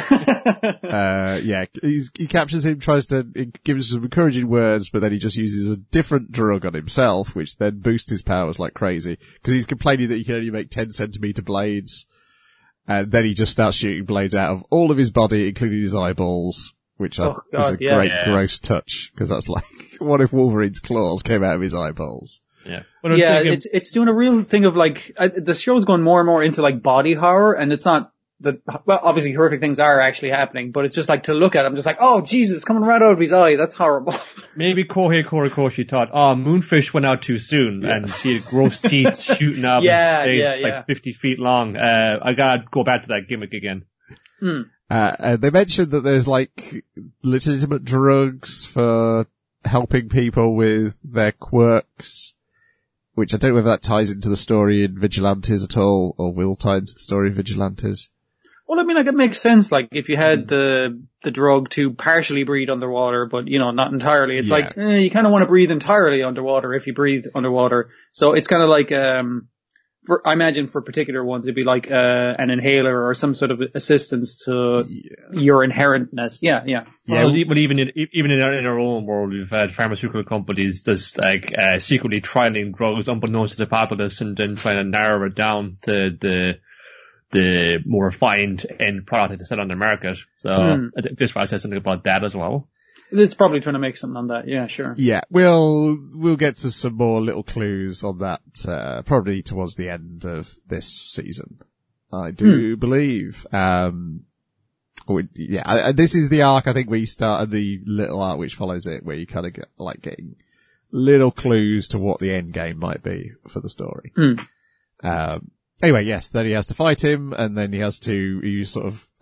uh, yeah, he's, he captures him, tries to, gives some encouraging words, but then he just uses a different drug on himself, which then boosts his powers like crazy, because he's complaining that he can only make ten centimeter blades, and then he just starts shooting blades out of all of his body, including his eyeballs. Which I oh, th- was a yeah. great, yeah. gross touch, because that's like, what if Wolverine's claws came out of his eyeballs? Yeah, yeah, thinking... it's it's doing a real thing of like, uh, the show's going more and more into like body horror, and it's not, the well, obviously horrific things are actually happening, but it's just like to look at it, I'm just like, oh Jesus, it's coming right out of his eye, that's horrible. Maybe Kohei Horikoshi thought, oh, Moonfish went out too soon, yeah. and she had gross teeth shooting out yeah, of his face yeah, yeah. like fifty feet long. Uh, I gotta go back to that gimmick again. Hmm. Uh, and they mentioned that there's like legitimate drugs for helping people with their quirks, which I don't know whether that ties into the story in Vigilantes at all, or will tie into the story in Vigilantes. Well, I mean, like, it makes sense, like, if you had the, the drug to partially breathe underwater, but, you know, not entirely. It's yeah. like, eh, you kind of want to breathe entirely underwater if you breathe underwater. So it's kind of like, um, for, I imagine for particular ones, it'd be like, uh, an inhaler or some sort of assistance to yeah. your inherentness. Yeah, yeah. Yeah, well, but even in, even in our, in our own world, we've had pharmaceutical companies just, like, uh, secretly trialing drugs unbeknownst to the populace and then trying to narrow it down to the, the more refined end product to sell on the market. So, mm. this one says something about that as well. It's probably trying to make something on that. Yeah, sure. Yeah, we'll, we'll get to some more little clues on that, uh, probably towards the end of this season. I do hmm. believe. Um, we, yeah, I, this is the arc, I think, where you start, and the little arc which follows it, where you kind of get, like, getting little clues to what the end game might be for the story. Hmm. Um, anyway, yes, then he has to fight him, and then he has to, he sort of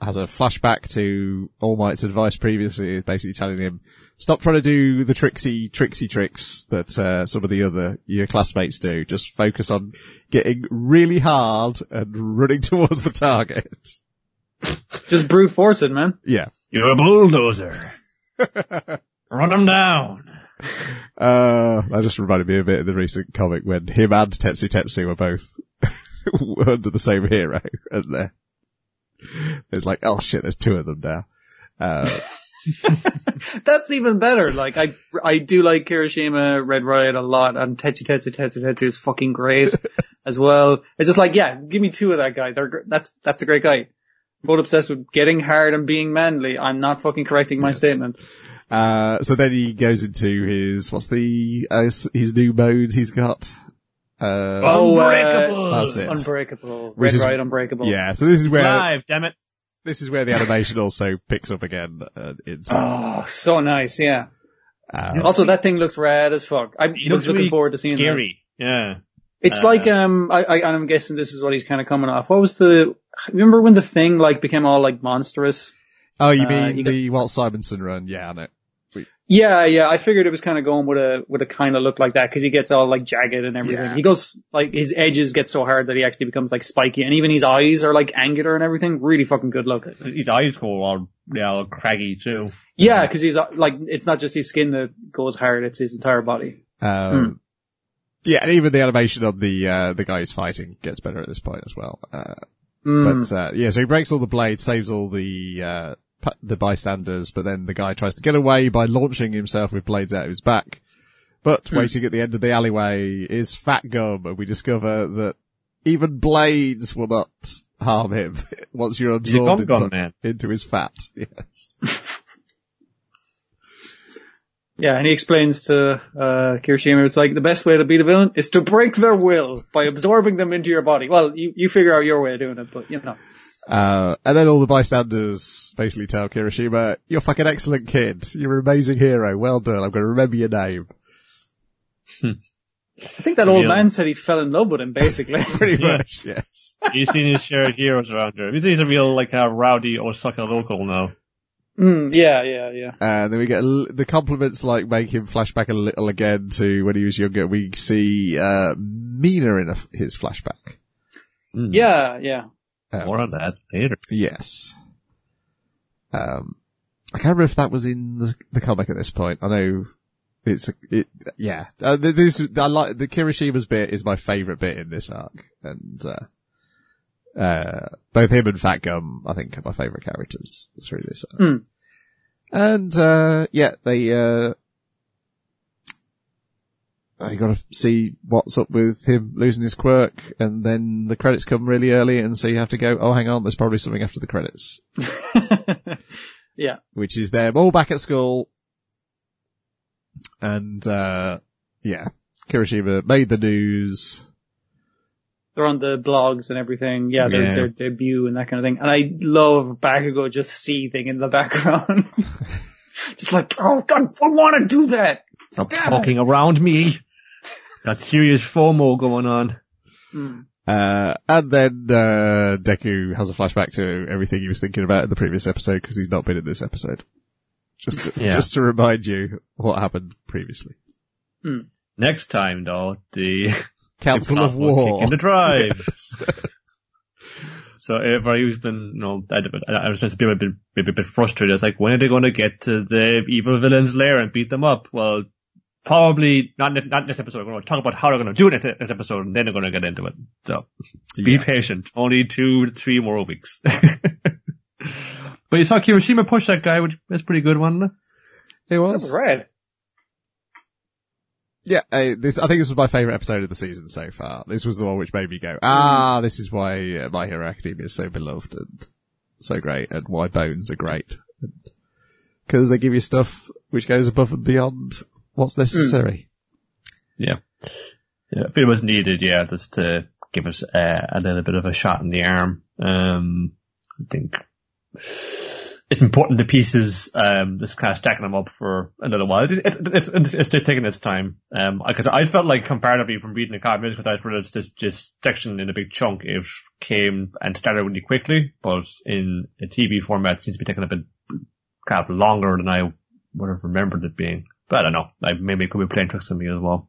has a flashback to All Might's advice previously, basically telling him, stop trying to do the tricksy, tricksy tricks that, uh, some of the other, your classmates do. Just focus on getting really hard and running towards the target. Just brute force it, man. Yeah. You're a bulldozer. Run them down. Uh, that just reminded me a bit of the recent comic when him and Tetsu Tetsu were both under the same hero, and uh, it's like, oh shit, there's two of them now. Uh, That's even better. Like, I, I do like Kirishima Red Riot a lot, and Tetsu Tetsu Tetsu Tetsu is fucking great as well. It's just like, yeah, give me two of that guy. They're, that's, that's a great guy. Both obsessed with getting hard and being manly. I'm not fucking correcting my yes. statement. Uh, so then he goes into his, what's the, uh, his new mode he's got? Uh, Unbreakable! Uh, that's it. Unbreakable. Red Riot Unbreakable. Yeah, so this is where, live, damn it. This is where the animation also picks up again. Uh, into, oh, so nice, yeah. Uh, also, that thing looks rad as fuck. I was looking really forward to seeing scary. that. Yeah. It's uh, like, um, I, I, I'm guessing this is what he's kind of coming off. What was the, remember when the thing, like, became all, like, monstrous? Oh, you mean uh, you the got, Walt Simonson run? Yeah, I know. We, yeah, yeah, I figured it was kind of going with a, with a kind of look like that, cause he gets all, like, jagged and everything. Yeah. He goes, like, his edges get so hard that he actually becomes, like, spiky, and even his eyes are, like, angular and everything. Really fucking good look. His eyes go all, yeah, all craggy, too. Yeah, cause he's, like, it's not just his skin that goes hard, it's his entire body. Um, hmm. Yeah, and even the animation of the, uh, the guy who's fighting gets better at this point as well. Uh, mm. but, uh, yeah, so he breaks all the blades, saves all the, uh, the bystanders, but then the guy tries to get away by launching himself with blades out of his back. But mm. waiting at the end of the alleyway is Fat Gum, and we discover that even blades will not harm him once you're absorbed into, gum, into his fat. Yes. Yeah, and he explains to uh Kirishima, it's like, the best way to beat a villain is to break their will by absorbing them into your body. Well, you, you figure out your way of doing it, but you know. Uh, and then all the bystanders basically tell Kirishima, you're a fucking excellent kid. You're an amazing hero. Well done. I'm going to remember your name. I think that old man said he fell in love with him, basically. Pretty yeah. much, yes. You've seen his share of heroes around here. He's a real, like, a rowdy Osaka local now. Mm, yeah, yeah, yeah. And then we get l- the compliments, like, make him flashback a little again to when he was younger. We see, uh, Mina in a, his flashback. Mm. Yeah, yeah. Um, More on that later. Yes. Um, I can't remember if that was in the, the comic at this point. I know it's, a, it, yeah. Uh, this, I like, the Kirishima's bit is my favourite bit in this arc. And, uh, Uh, both him and Fat Gum, I think, are my favourite characters through this. Mm. And, uh, yeah, they, uh, they gotta see what's up with him losing his quirk, and then the credits come really early, and so you have to go, oh, hang on, there's probably something after the credits. Yeah. Which is them all back at school. And, uh, yeah, Kirishima made the news. They're on the blogs and everything. Yeah, their, yeah. their debut and that kind of thing. And I love Bakugo just seething in the background. Just like, oh, God, I want to do that. Stop Damn talking it. around me. Got serious FOMO going on. Mm. Uh, and then, uh, Deku has a flashback to everything he was thinking about in the previous episode because he's not been in this episode. Just to, yeah. just to remind you what happened previously. Mm. Next time, though, the Council of War in the drive. So everybody's been, you know, I, I was just a bit, maybe a bit frustrated. It's like, when are they going to get to the evil villain's lair and beat them up? Well, probably not not this episode. We're going to talk about how they're going to do it in this episode, and then they're going to get into it. So yeah. Be patient. Only two, three more weeks. But you saw Kirishima push that guy, which was pretty good, wasn't it? It was. That was right. Yeah, uh, this, I think this was my favourite episode of the season so far. This was the one which made me go, ah, this is why uh, My Hero Academia is so beloved and so great, and why Bones are great. Because they give you stuff which goes above and beyond what's necessary. Mm. Yeah. Yeah, but it was needed, yeah, just to give us uh, a little bit of a shot in the arm. Um, I think it's important the pieces, um, just kind of stacking them up for a little while. It, it, it's, it's, it's taking its time. Um, because I felt like comparatively from reading the comics, because I thought it's this, this section in a big chunk, it came and started really quickly, but in a T V format it seems to be taking a bit kind of longer than I would have remembered it being. But I don't know. Like maybe it could be playing tricks on me as well.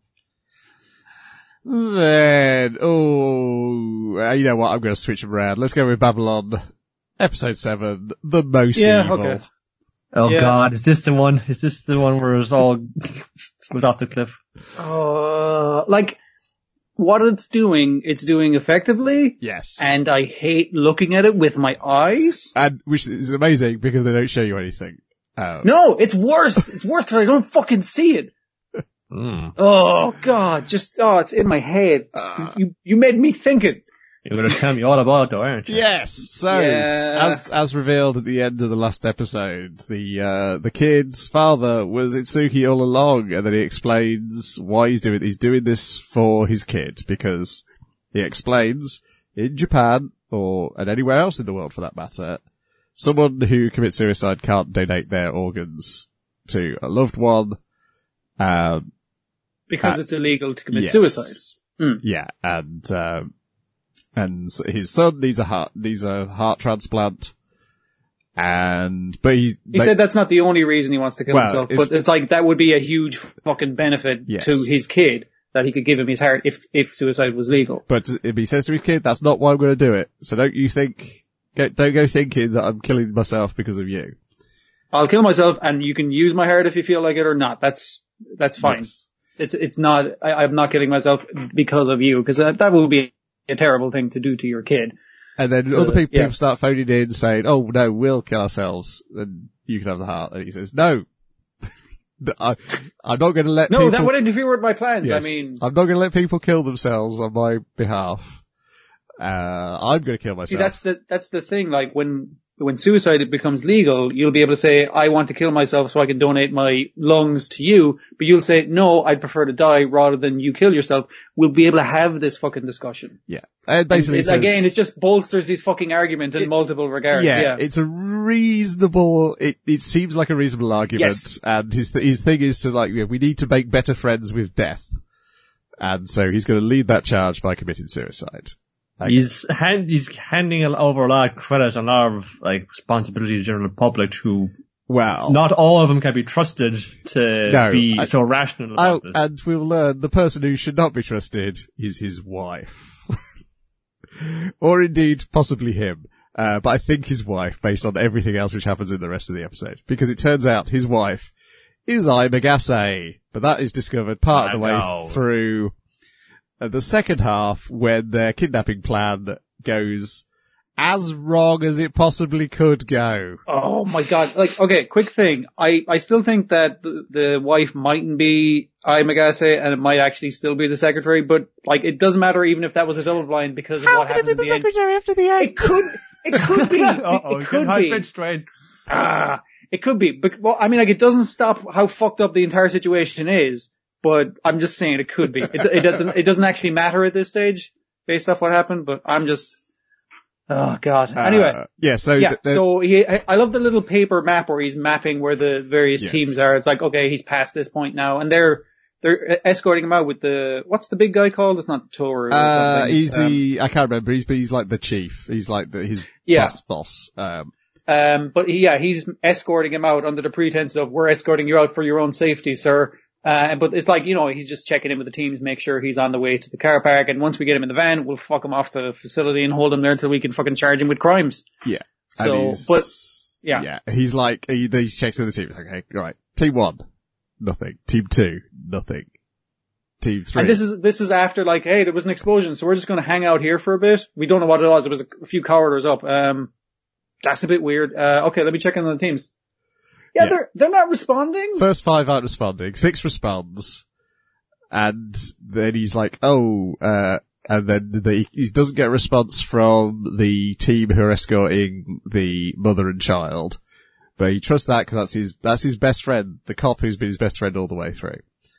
Then, oh, uh, you know what? I'm going to switch them around. Let's go with Babylon, episode seven, The Most Yeah, Evil. okay. Oh Yeah. God, is this the one? Is this the one where it's all goes off the cliff? Uh, like, what it's doing, it's doing effectively. Yes. And I hate looking at it with my eyes. And which is amazing because they don't show you anything. Um, No, it's worse. It's worse because I don't fucking see it. Mm. Oh God, just, oh, it's in my head. Uh, you, you made me think it. You're going to tell me all about it, though, aren't you? Yes. So, Yeah. as as revealed at the end of the last episode, the uh the kid's father was Itsuki all along, and then he explains why he's doing he's doing this for his kid, because he explains in Japan, or and anywhere else in the world for that matter, someone who commits suicide can't donate their organs to a loved one. Um, Because Uh, it's illegal to commit yes. suicide. Mm. Yeah, and um, and his son needs a heart needs a heart transplant, and but he He said that's not the only reason he wants to kill Well, himself, if- but it's like that would be a huge fucking benefit Yes. to his kid that he could give him his heart if if suicide was legal. But if he says to his kid, "That's not why I'm going to do it," so don't you think? Go, don't go thinking that I'm killing myself because of you. I'll kill myself, and you can use my heart if you feel like it or not. That's that's fine. Yes. It's it's not. I, I'm not killing myself because of you, because that, that would be a terrible thing to do to your kid. And then So, other people, yeah. people start phoning in saying, "Oh no, we'll kill ourselves, and you can have the heart." And he says, "No, I, I'm not going to let No, people." that would interfere with my plans. I Yes. mean, I'm not going to let people kill themselves on my behalf. Uh, I'm going to kill myself. see, that's the that's the thing. Like when when suicide becomes legal, you'll be able to say, "I want to kill myself so I can donate my lungs to you," but you'll say, "No, I'd prefer to die rather than you kill yourself." We'll be able to have this fucking discussion. Yeah. And basically, It's, says, again, it just bolsters this fucking argument in It- multiple regards. yeah, Yeah, it's a reasonable, it, it seems like a reasonable argument. Yes. And his, th- his thing is to like, yeah, we need to make better friends with death. And so he's going to lead that charge by committing suicide. Like, He's hand, he's handing over a lot of credit and a lot of like responsibility to the general public who well, not all of them can be trusted to No, be I- so rational I'll- about this. and we'll learn the person who should not be trusted is his wife. Or indeed, possibly him. Uh, but I think his wife, based on everything else which happens in the rest of the episode. Because it turns out his wife is Ai Megase. But that is discovered part of the way know. through uh, the second half when their kidnapping plan goes as wrong as it possibly could go. Oh my God. Like, okay, quick thing. I, I still think that the, the wife mightn't be Ai Megase and it might actually still be the secretary, but like, it doesn't matter even if that was a double blind because of what happens in the end. after the end? It could, it could be. Uh-oh, It could high be. pitched right. Ah, it could be. But, well, I mean, like, it doesn't stop how fucked up the entire situation is, but I'm just saying it could be. It, it doesn't, it doesn't actually matter at this stage based off what happened, but I'm just, oh God. Anyway. Uh, yeah, so, Yeah, th- th- so he, I I love the little paper map where he's mapping where the various Yes. teams are. It's like, okay, he's past this point now, and they're, they're escorting him out with the, what's the big guy called? It's not Toru or Uh, something. he's Um, the, I can't remember, he's, but he's like the chief. He's like the, his Yeah. boss boss. Um, Um, but he, yeah, he's escorting him out under the pretense of, we're escorting you out for your own safety, sir. Uh, but it's like, you know, he's just checking in with the teams, make sure he's on the way to the car park, and once we get him in the van, we'll fuck him off the facility and hold him there until we can fucking charge him with crimes. yeah. So, And he's- but, yeah. Yeah, he's like, he, he checks in the team. He's like, okay, right. Team one, nothing. Team two, nothing. Team three. And this is, this is after like, hey, there was an explosion, so we're just gonna hang out here for a bit. We don't know what it was. It was a few corridors up. Um, that's a bit weird. Uh, okay, let me check in on the teams. Yeah, Yeah. they're, they're not responding. First five aren't responding. Six responds. And then he's like, oh, uh, and then the, he doesn't get a response from the team who are escorting the mother and child. But he trusts that because that's his, that's his best friend, the cop who's been his best friend all the way through.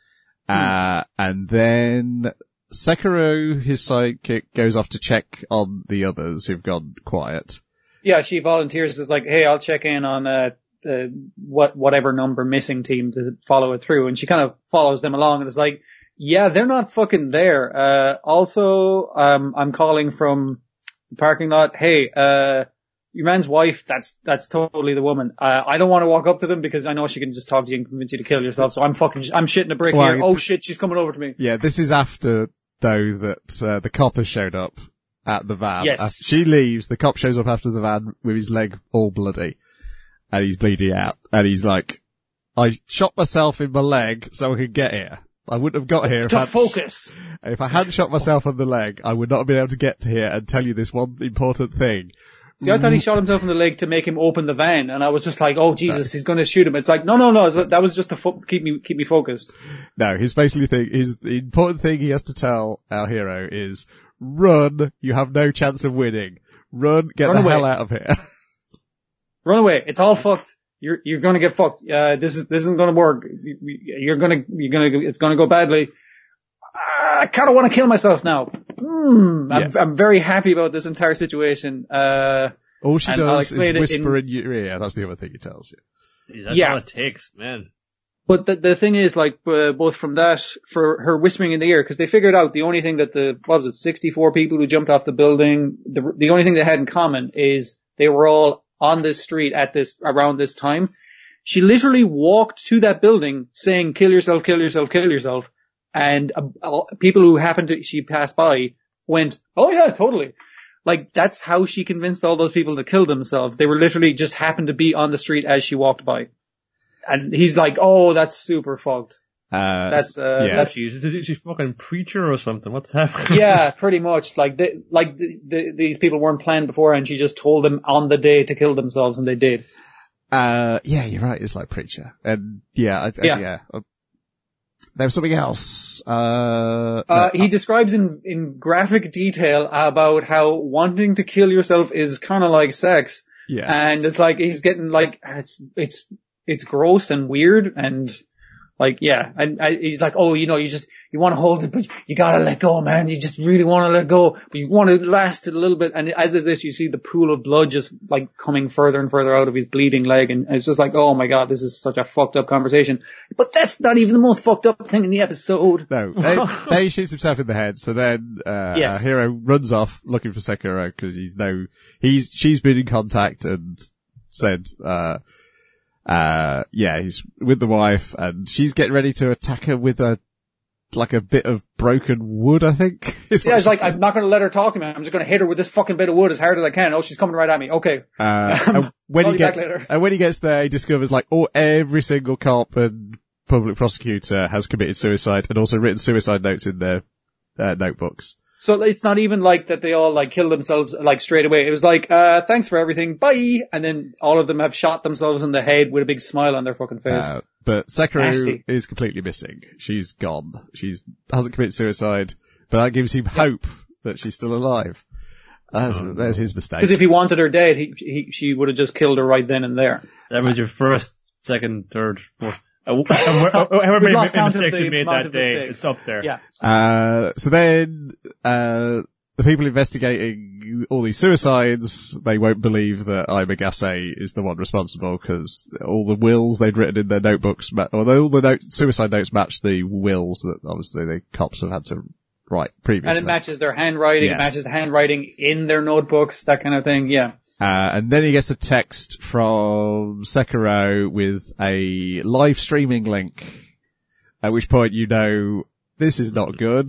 Uh, and then Sekiro, his sidekick, goes off to check on the others who've gone quiet. yeah, she volunteers as like, hey, I'll check in on, uh, uh, what, whatever number missing team to follow it through. And she kind of follows them along and is like, yeah, they're not fucking there. Uh, also, um, I'm calling from the parking lot. Hey, uh, your man's wife, that's, that's totally the woman. Uh, I don't want to walk up to them because I know she can just talk to you and convince you to kill yourself. So I'm fucking, I'm shitting a brick well, here. Oh shit, she's coming over to me. Yeah, this is after, though, that, uh, the cop has showed up at the van. Yes. After she leaves, the cop shows up after the van with his leg all bloody. And he's bleeding out. And he's like, I shot myself in my leg so I could get here. I wouldn't have got here if to I, focus. If I hadn't shot myself on the leg, I would not have been able to get to here and tell you this one important thing. See, I thought he shot himself in the leg to make him open the van, and I was just like, oh Jesus, he's going to shoot him. It's like, no, no, no, that was just to fo- keep me, keep me focused. No, his basically thing, his, the important thing he has to tell our hero is, run, you have no chance of winning. Run, get Run the away. hell out of here. Run away. It's all fucked. You're, you're gonna get fucked. Uh, this is, this isn't gonna work. You're gonna, you're gonna, it's gonna go badly. I kind of want to kill myself now. Hmm. I'm, Yeah. I'm very happy about this entire situation. Uh, All she and I'll does is explain it whisper in- in your ear. That's the other thing he tells you. Jeez, that's Yeah. all it takes, man. But the, the thing is, like, uh, both from that, for her whispering in the ear, because they figured out the only thing that the, what was it, sixty-four people who jumped off the building, the, the only thing they had in common is they were all on this street at this, around this time. She literally walked to that building saying, kill yourself, kill yourself, kill yourself. And uh, people who happened to, she passed by went, oh yeah, totally. Like, that's how she convinced all those people to kill themselves. They were literally just happened to be on the street as she walked by. And he's like, oh, that's super fucked. Uh, That's, uh, yeah. that's, Jeez, is, is she fucking preacher or something? What's happening? yeah, pretty much. Like, the, like the, the, these people weren't planned before and she just told them on the day to kill themselves and they did. Uh, yeah, you're right. It's like Preacher. And yeah, I, Yeah. I, yeah. Uh, there was something else. Uh, Uh, no, he describes in, in graphic detail about how wanting to kill yourself is kind of like sex. yeah. And it's like, he's getting like, it's, it's, it's gross and weird and like, yeah. And I, he's like, oh, you know, you just, you want to hold it, but you gotta let go, man. You just really want to let go, but you want to last it a little bit. And as of this, you see the pool of blood just like coming further and further out of his bleeding leg. And it's just like, oh my God, this is such a fucked up conversation. But that's not even the most fucked up thing in the episode. No, they, they shoots himself in the head. So then, uh, Yes. our hero runs off looking for Sekiro because he's no, he's, she's been in contact and said, uh, uh, yeah, he's with the wife and she's getting ready to attack her with a, like a bit of broken wood, I think. is what Yeah, it's she- like, I'm not going to let her talk to me. I'm just going to hit her with this fucking bit of wood as hard as I can. Oh, she's coming right at me. Okay. Uh, and when Call he you back gets, later. and when he gets there, he discovers like, oh, every single cop and public prosecutor has committed suicide and also written suicide notes in their, uh, notebooks. So it's not even like that they all like kill themselves like straight away. It was like, uh, thanks for everything. Bye. And then all of them have shot themselves in the head with a big smile on their fucking face. Uh, but Sekiro Nasty. is completely missing. She's gone. She's hasn't committed suicide, but that gives him hope that she's still alive. That's, Oh, there's his mistake. Because if he wanted her dead, he, he, she would have just killed her right then and there. That was your first, second, third, fourth. Uh, however We've many lost count of mistakes the you made amount that of day, mistakes. it's up there. Yeah. Uh, so then, uh, the people investigating all these suicides, they won't believe that Imagase is the one responsible because all the wills they'd written in their notebooks, ma- or all the note, suicide notes match the wills that obviously the cops have had to write previously. And it matches their handwriting. Yes. It matches the handwriting in their notebooks, that kind of thing. Yeah. Uh, and then he gets a text from Sekiro with a live streaming link, at which point you know this is not good.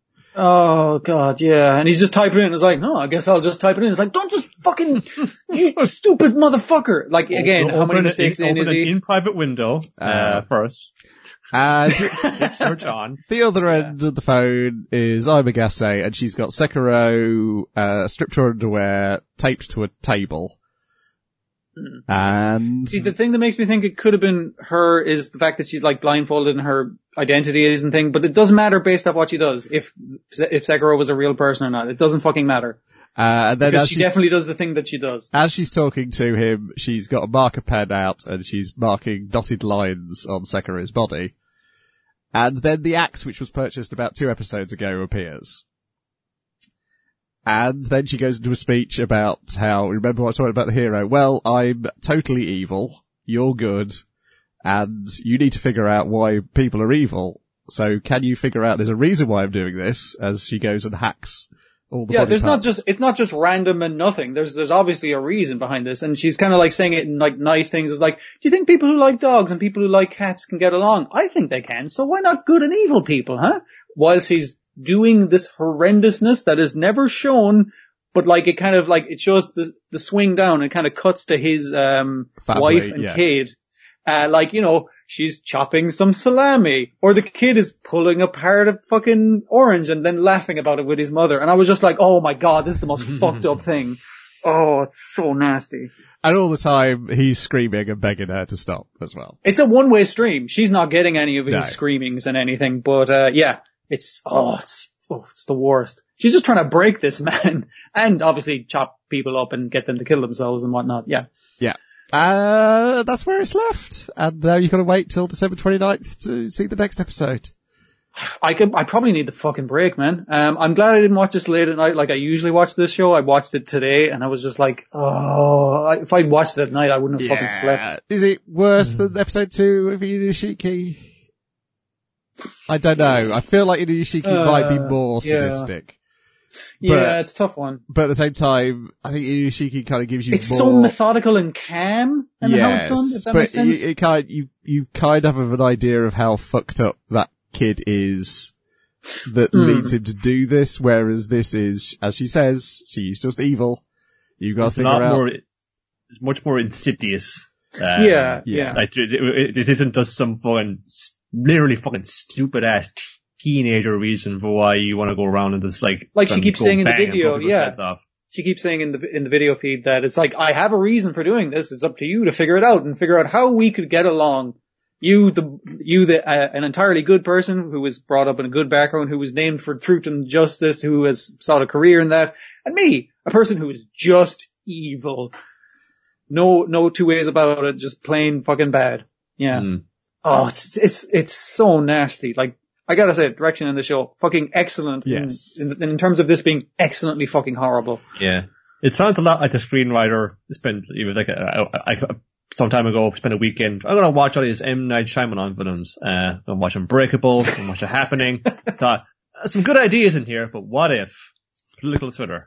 Oh God, yeah. And he's just typing it in. It's like, no, I guess I'll just type it in. It's like, don't just fucking, you stupid motherfucker. Like again, Open how many it mistakes in, in open is an he? in private window, uh, Uh, first. And Hit search on. the other end of the phone is Imagase, and she's got Sekiro, uh, stripped to her underwear, taped to a table. And See, the thing that makes me think it could have been her is the fact that she's like blindfolded and her identity isn't thing, but it doesn't matter based off what she does. If, if Sekiro was a real person or not, it doesn't fucking matter. Uh, and then Because as she she, definitely does the thing that she does. as she's talking to him, she's got a marker pen out and she's marking dotted lines on Sekiro's body. And then the axe, which was purchased about two episodes ago, appears. And then she goes into a speech about how, remember what I was talking about the hero? Well, I'm totally evil, you're good, and you need to figure out why people are evil. So can you figure out there's a reason why I'm doing this, as she goes and hacks all the Yeah, body there's parts. not just, it's not just random and nothing. There's, there's obviously a reason behind this. And she's kind of like saying it in like nice things. It's like, do you think people who like dogs and people who like cats can get along? I think they can. So why not good and evil people, huh? Whilst he's doing this horrendousness that is never shown, but like it kind of like, it shows the, the swing down and kind of cuts to his, um, Family, wife and yeah. kid. Uh, like, you know, she's chopping some salami, or the kid is pulling apart a fucking orange and then laughing about it with his mother. And I was just like, oh my god, this is the most fucked up thing. Oh, it's so nasty. And all the time, he's screaming and begging her to stop as well. It's a one-way stream. She's not getting any of his No. screamings and anything, but, uh, yeah, it's, oh, it's, oh, it's the worst. She's just trying to break this man and obviously chop people up and get them to kill themselves and whatnot. Yeah. Yeah. Uh, that's where it's left. And now you've got to wait till December twenty-ninth to see the next episode. I could, I probably need the fucking break, man. Um, I'm glad I didn't watch this late at night like I usually watch this show. I watched it today and I was just like, oh, I, if I'd watched it at night, I wouldn't have fucking slept. Is it worse than episode two of Inuyashiki? I don't know. I feel like Inuyashiki Uh, might be more yeah. sadistic. Yeah, it's a tough one. But at the same time, I think Inuyashiki kind of gives you It's more... so methodical and calm and how it's Yes, done, if that but makes sense. you, it kind, you, you kind of have an idea of how fucked up that kid is that Mm. leads him to do this, whereas this is, as she says, she's just evil. You gotta It's a figure lot out... more, it's much more insidious. Um, yeah, yeah. yeah. Like, it, it, it isn't just some fucking, s- literally fucking stupid ass teenager reason for why you want to go around and just like, Like she and keeps go saying in the bang and video, blow people's yeah. heads off. She keeps saying in the in the video feed that it's like, I have a reason for doing this. It's up to you to figure it out and figure out how we could get along. You, the you, the uh, an entirely good person who was brought up in a good background, who was named for truth and justice, who has sought a career in that, and me, a person who is just evil. No, no two ways about it. Just plain fucking bad. Yeah. Mm. Oh, it's it's it's so nasty. Like, I gotta say, direction in the show, fucking excellent. Yes. In, in, in terms of this being excellently fucking horrible. Yeah. It sounds a lot like the screenwriter spent, even like a, a, a, some time ago, spent a weekend. I'm gonna watch all these M. Night Shyamalan films. Uh, I'm watching Unbreakable, I'm watching Happening. Thought, some good ideas in here, but what if? Political thriller.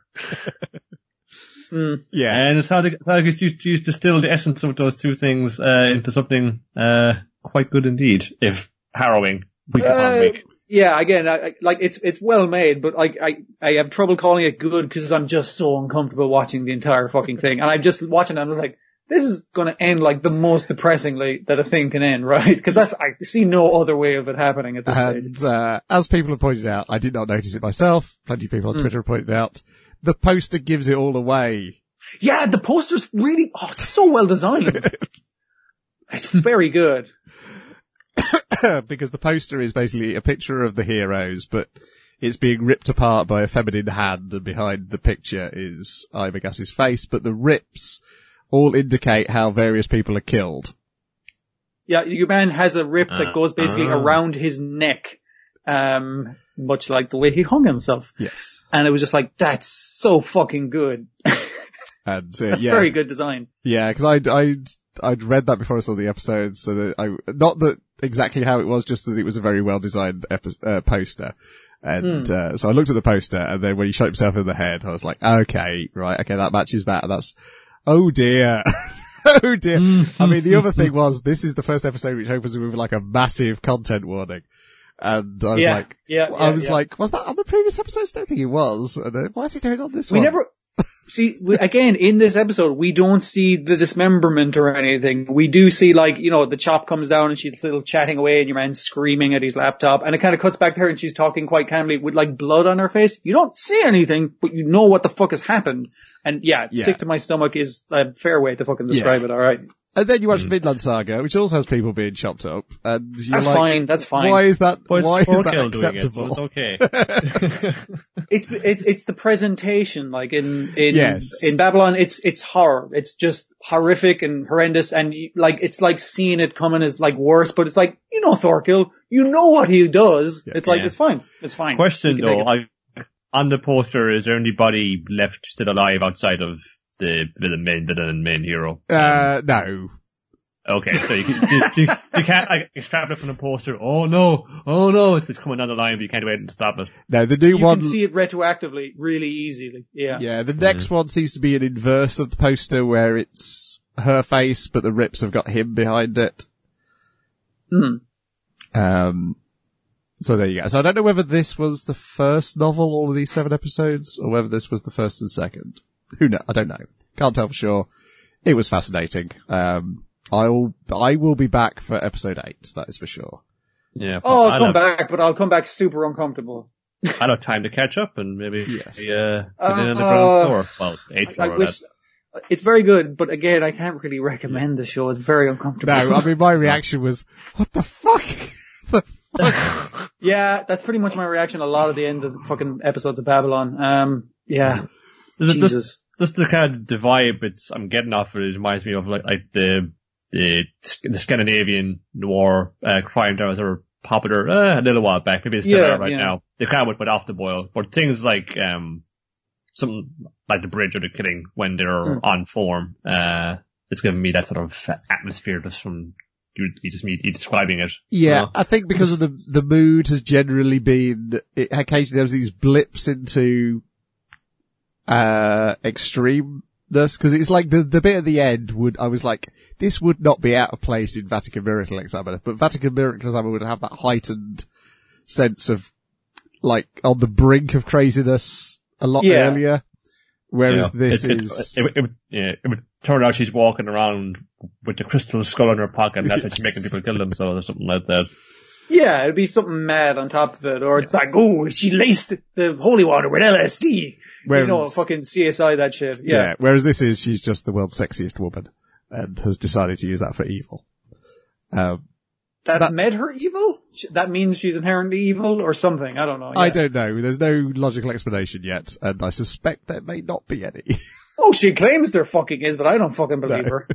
Mm. Yeah. And it sounds like, it sounds like it's used to distill the essence of those two things, uh, into something, uh, quite good indeed, if harrowing. Week upon Uh, week. yeah, again, I, I, like it's it's well made, but like I I have trouble calling it good because I'm just so uncomfortable watching the entire fucking thing, and I'm just watching it and I was like, this is going to end like the most depressingly that a thing can end, right? Because that's I see no other way of it happening at this stage. And uh, as people have pointed out, I did not notice it myself. Plenty of people on Mm. Twitter have pointed out. The poster gives it all away. Yeah, the poster's really oh, it's so well designed. It's very good. Because the poster is basically a picture of the heroes, but it's being ripped apart by a feminine hand, and behind the picture is Ivor Gass's face, but the rips all indicate how various people are killed. Yeah, your man has a rip that Uh, goes basically uh. around his neck, um, much like the way he hung himself. Yes. And it was just like, that's so fucking good. And uh, That's yeah, very good design. yeah, because I'd I'd I'd read that before I saw the episode, so that I not that exactly how it was, just that it was a very well designed epi- uh, poster. And uh, so I looked at the poster, and then when he shot himself in the head, I was like, okay, right, okay, that matches that. And that's oh dear. Oh dear. I mean, the other thing was, this is the first episode which opens with like a massive content warning. And I was Yeah, like, yeah, I yeah, was yeah. like, was that on the previous episodes? I don't think it was. And then, why is he doing it on this We one? never, see, we, again, in this episode, we don't see the dismemberment or anything. We do see, like, you know, the chop comes down and she's little chatting away and your man's screaming at his laptop, and it kind of cuts back to her and she's talking quite calmly with, like, blood on her face. You don't see anything, but you know what the fuck has happened. And yeah, Yeah. sick to my stomach is a fair way to fucking describe Yeah. it, alright? And then you watch Vinland Saga, which also has people being chopped up, and you're That's like, fine, that's fine. why is that, But it's why is that Torkel doing it, so acceptable? it's okay. It's, it's, it's the presentation, like in, in, Yes. in Babylon, it's, it's horror. It's just horrific and horrendous, and you- like, it's like seeing it coming as like worse, but it's like, you know Thorkill, you know what he does. Yeah. It's like, Yeah. it's fine. It's fine. Question We can take though, it. I on the poster, is there anybody left still alive outside of the villain, main villain and main hero? Uh, no. Okay, so you, can, you, you, you can't like extrapolate from the poster. Oh no, oh no, it's, it's coming down the line, but you can't wait to stop it. No, the new you one. You can see it retroactively, really easily. Yeah. Yeah, the next mm. one seems to be an inverse of the poster where it's her face, but the rips have got him behind it. Hmm. Um, so there you go. So I don't know whether this was the first novel, all of these seven episodes, or whether this was the first and second. Who knows? I don't know. Can't tell for sure. It was fascinating. Um, I'll, I will be back for episode eight, that is for sure. Yeah. Oh, I'll come have, back, but I'll come back super uncomfortable. I'll have time to catch up and maybe, yes. uh, get uh, in on the ground floor. Well, eighth floor. I, I wish, it's very good, but again, I can't really recommend the show. It's very uncomfortable. No, I mean, my reaction was, what the fuck? the fuck? Yeah, that's pretty much my reaction a lot at the end of the fucking episodes of Babylon. Um, yeah. This, Jesus. This, this the kind of the vibe it's, I'm getting off of it. It reminds me of like, like the, the, the Scandinavian noir, uh, crime dramas that were popular, uh, a little while back. Maybe it's still yeah, there right yeah. now. They kind of went, went off the boil. But things like, um, something like The Bridge or The Killing when they're mm. on form, uh, it's giving me that sort of atmosphere just from, you, you just me describing it. Yeah, you know? I think because of the, the mood has generally been, it occasionally has these blips into, uh, extremeness, cause it's like the, the bit at the end would, I was like, this would not be out of place in Vatican Miracle Examiner, but Vatican Miracle Examiner would have that heightened sense of, like, on the brink of craziness a lot yeah. earlier. Whereas yeah. this it, is... It, it, it, yeah, it would turn out she's walking around with the crystal skull in her pocket and that's why she's making people kill themselves or something like that. Yeah, it'd be something mad on top of it, or it's like, oh, she laced the holy water with L S D. Whereas, you know, fucking C S I that shit. Yeah. yeah. Whereas this is, she's just the world's sexiest woman and has decided to use that for evil. Um, that, that made her evil? That means she's inherently evil or something. I don't know. Yeah. I don't know. There's no logical explanation yet, and I suspect there may not be any. Oh, she claims there fucking is, but I don't fucking believe no. her.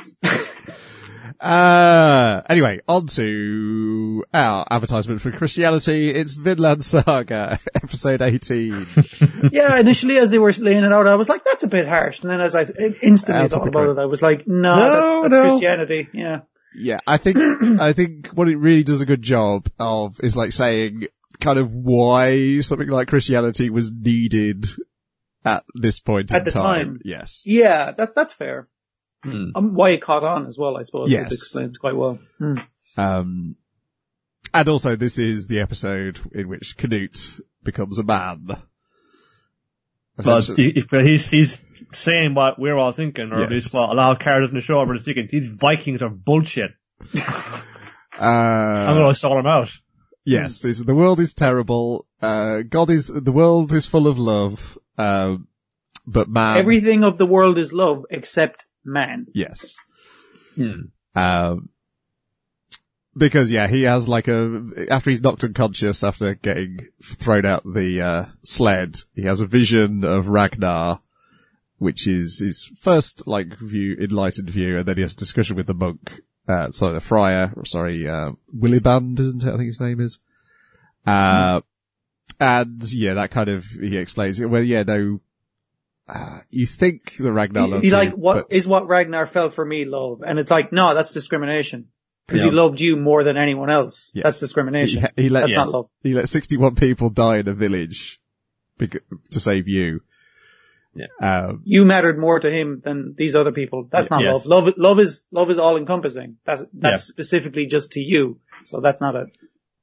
Uh, anyway, on to our advertisement for Christianity. It's Vinland Saga, episode eighteen. Yeah, initially as they were laying it out, I was like, that's a bit harsh. And then as I instantly that's thought about it, I was like, no, no that's, that's no. Christianity. Yeah. Yeah, I think, I think what it really does a good job of is like saying kind of why something like Christianity was needed at this point in at the time. time. Yes. Yeah, that, that's fair. Hmm. Um, why it caught on as well, I suppose. Yes. It explains quite well. Hmm. Um, and also this is the episode in which Canute becomes a man. But if he's, he's saying what we're all thinking, or yes. at least what a lot of characters in the show are thinking, these Vikings are bullshit. uh, I'm gonna sort them out. Yes, it's, the world is terrible, uh, God is, the world is full of love, um, but man. Everything of the world is love except man. Yes. Hmm. Um, because yeah, he has like a, after he's knocked unconscious after getting thrown out the, uh, sled, he has a vision of Ragnar, which is his first, like, view, enlightened view, and then he has a discussion with the monk, uh, sorry, the friar, sorry, uh, Williband, isn't it? I think his name is. Uh, hmm. and yeah, that kind of, he explains it. Well, yeah, no, Uh, you think the Ragnar love he, he like you, what but... is what Ragnar felt for me love, and it's like no, that's discrimination because yeah. he loved you more than anyone else. Yes. That's discrimination. He, he let that's yes. not love. He let sixty-one people die in a village because, to save you. Yeah. Um, you mattered more to him than these other people. That's not yes. love. Love, love is love is all encompassing. That's that's yeah. specifically just to you. So that's not it.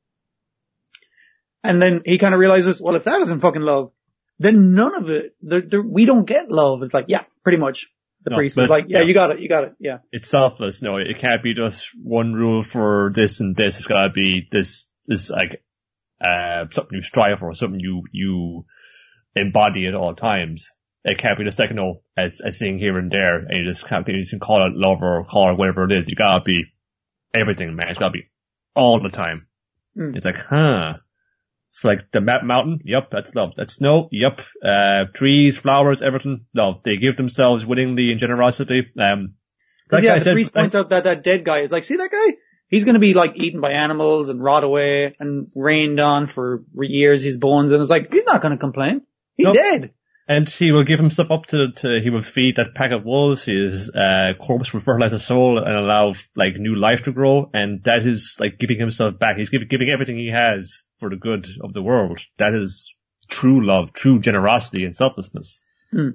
And then he kind of realizes, well, if that isn't fucking love, then none of it, they're, they're, we don't get love. It's like, yeah, pretty much. The no, priest is like, yeah, yeah, you got it, you got it, yeah. It's selfless, no, it can't be just one rule for this and this. It's gotta be this, this like, uh, something you strive for, something you, you embody at all times. It can't be the second, no, as, as thing here and there, and you just can't be, you can call it love or call it whatever it is. You gotta be everything, man. It's gotta be all the time. Mm. It's like, huh. It's like the map mountain, yep, that's love. That's snow, yep. Uh, trees, flowers, everything, love. They give themselves willingly in generosity. Um, yeah, the priest points out that that dead guy is like, see that guy? He's gonna be like eaten by animals and rot away and rained on for years, his bones, and it's like, he's not gonna complain. He Nope. did. And he will give himself up to, to, he will feed that pack of wolves. His, uh, corpse will fertilize his soul and allow, like, new life to grow. And that is, like, giving himself back. He's giving, giving everything he has for the good of the world. That is true love, true generosity and selflessness. Hmm.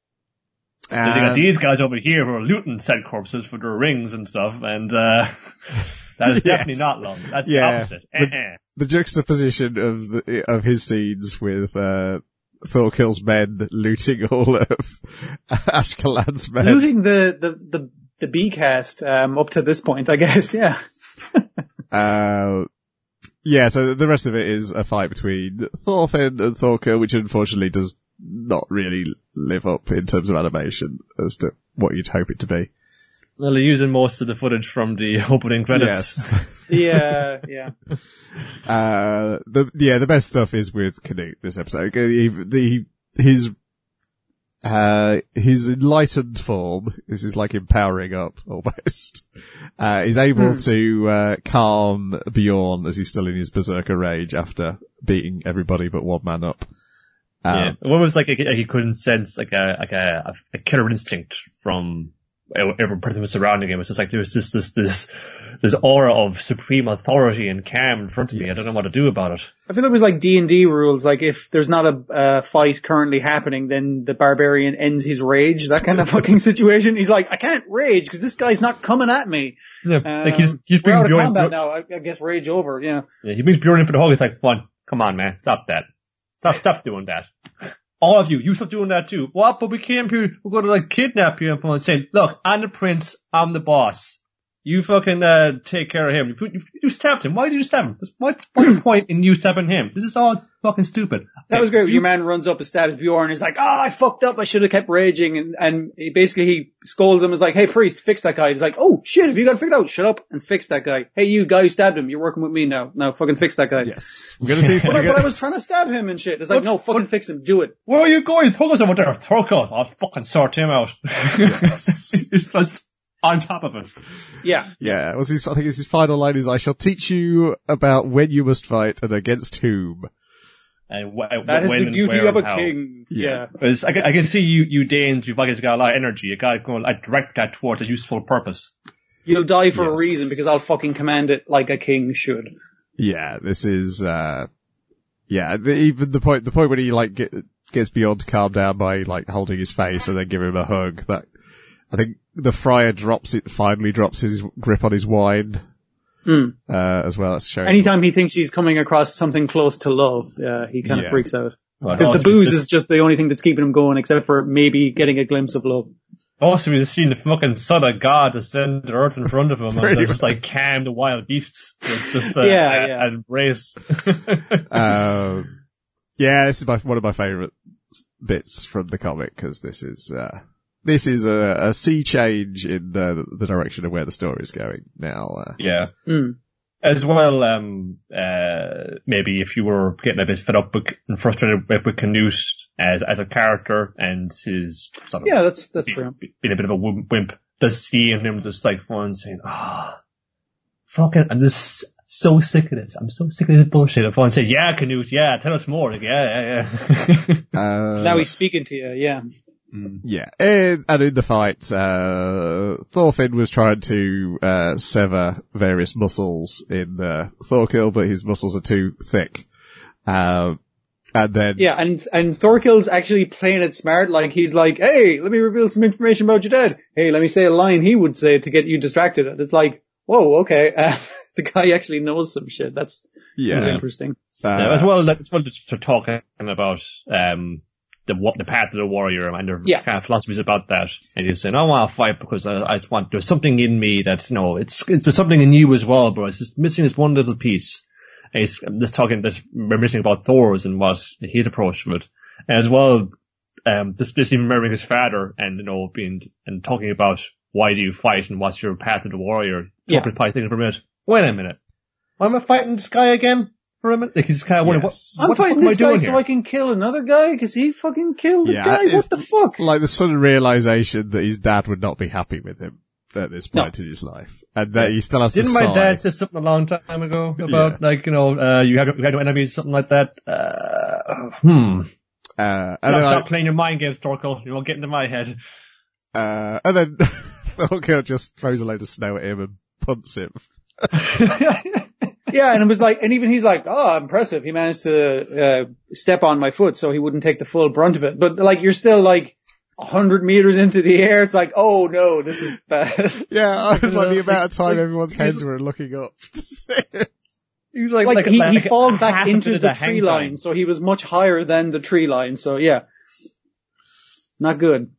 And they got these guys over here who are looting said corpses for their rings and stuff. And, uh, that is Yes. definitely not love. That's Yeah. the opposite. The- Eh-eh. The juxtaposition of the, of his scenes with, uh, Thorkill's men looting all of Ashkelad's men. Looting the, the, the, the B-cast, um, up to this point, I guess, yeah. Uh, yeah, so the rest of it is a fight between Thorfinn and Thorkill, which unfortunately does not really live up in terms of animation as to what you'd hope it to be. Well, they're using most of the footage from the opening credits. Yes. Yeah, yeah. Uh, the, yeah, the best stuff is with Canute this episode. He, the, his, uh, his enlightened form, this is like empowering up almost, uh, is able Hmm. to, uh, calm Bjorn as he's still in his berserker rage after beating everybody but one man up. Um, Yeah. One was like, like he couldn't sense like a, like a, a killer instinct from every person was surrounding him. It was just like, there was this, this, this, this aura of supreme authority and calm in front of me. I don't know what to do about it. I feel like it was like D and D rules, like if there's not a uh, fight currently happening, then the barbarian ends his rage, that kind of fucking situation. He's like, I can't rage because this guy's not coming at me. Yeah. Um, like he's, he's we're being out of Bjorn. combat now, I, I guess rage over, yeah. Yeah, he brings Bjorn in for the hug. He's like, one, come on, man, stop that. Stop, stop doing that. All of you, you stop doing that too. What? But we came here, we're gonna like kidnap you and saying, look, I'm the prince, I'm the boss. You fucking, uh, take care of him. You, you, you stabbed him. Why did you stab him? What's the point in you stabbing him? This is all fucking stupid. That was great. Your man runs up and stabs Bjorn. He's like, "Oh, I fucked up. I should have kept raging." And and he basically he scolds him. Is like, "Hey, priest, fix that guy." He's like, "Oh shit, have you got it figured out? Shut up and fix that guy." "Hey, you guy who stabbed him, you're working with me now. Now, fucking fix that guy." Yes. We're gonna see. But, I, but I was trying to stab him and shit. It's like, What- no, fucking what- fix him. Do it. Where are you going? Thorkill's over there. Thorkill. I'll fucking sort him out. He's just on top of it. Yeah. Yeah, was his, I think his final line is, "I shall teach you about when you must fight and against whom." And wh- That is when the and duty where of a and how. king. Yeah. Yeah. Because I, can- I can see you, you Danes, you've obviously got a lot of energy. You got going, I direct that towards a useful purpose. You'll die for a Yes. reason because I'll fucking command it like a king should. Yeah, this is, uh, yeah, the, even the point, the point when he like get, gets beyond to calm down by like holding his face and then giving him a hug, that, I think the friar drops it, finally drops his grip on his wine, Mm. uh, as well. That's showing. Anytime he thinks he's coming across something close to love, uh, he kind of Yeah. freaks out. Well, Because the also, booze it's is just the only thing that's keeping him going, except for maybe getting a glimpse of love. Also, we've seen the fucking son of God descend to earth in front of him and Pretty just like calm the wild beasts. It's just uh, Yeah, a, yeah. an embrace. um, yeah, this is my, one of my favourite bits from the comic, because this is, uh, this is a, a sea change in the, the direction of where the story is going now. Uh, Yeah. Mm. As well, um, uh, maybe if you were getting a bit fed up with, and frustrated with, with Canute as, as a character and his sort of Yeah, that's that's be- true. being a bit of a wimp, wimp just seeing him just like fun saying, ah, fucking, I'm just so sick of this. I'm so sick of this bullshit. And fun saying, yeah, Canute, yeah, tell us more. Like, yeah, yeah, yeah. uh, Now he's speaking to you, yeah. Yeah, and, and in the fight, uh, Thorfinn was trying to, uh, sever various muscles in, uh, Thorkill, but his muscles are too thick. Um, and then, Yeah, and, and Thorkill's actually playing it smart, like he's like, hey, let me reveal some information about your dad. Hey, let me say a line he would say to get you distracted. And it's like, whoa, okay, uh, the guy actually knows some shit. That's yeah, really interesting. uh, Yeah, as well, as well to, to talk about, um, the wa- the path of the warrior and their Yeah. kind of philosophies about that. And you're saying, I want to fight because I, I just want, there's something in me that's, you know, it's, it's, there's something in you as well, but it's just missing this one little piece. And he's I'm just talking, this, reminiscing about Thor's and what his approach to it. And as well, um, just, just even remembering his father and, you know, being, and talking about why do you fight and what's your path of the warrior. Yeah. Talking probably thinking for a minute, wait a minute. Why am I fighting this guy again? For a minute? Like he's kind of wondering, Yes. what, I'm what the fuck fighting am I this guy doing so here? I can kill another guy because he fucking killed a Yeah, guy. it's- What the fuck? like the sudden realization that his dad would not be happy with him at this No. point in his life. And that he still has Didn't to my sigh. dad say something a long time ago about, Yeah. like, you know, uh, you had, you had no enemies, something like that? Uh, hmm. Uh, and no, then stop I, playing your mind games, Torkel. You won't get into my head. Uh, and then Thorkel just throws a load of snow at him and punts him. Yeah, and it was like, and even he's like, oh, impressive. He managed to uh, step on my foot so he wouldn't take the full brunt of it. But like, you're still like a hundred meters into the air. It's like, oh no, this is bad. Yeah, I was like the amount of time everyone's heads were looking up to see it. He was like, Like, like, he, like he falls half back a into bit of the the tree hang line, time. so he was much higher than the tree line. So yeah, not good.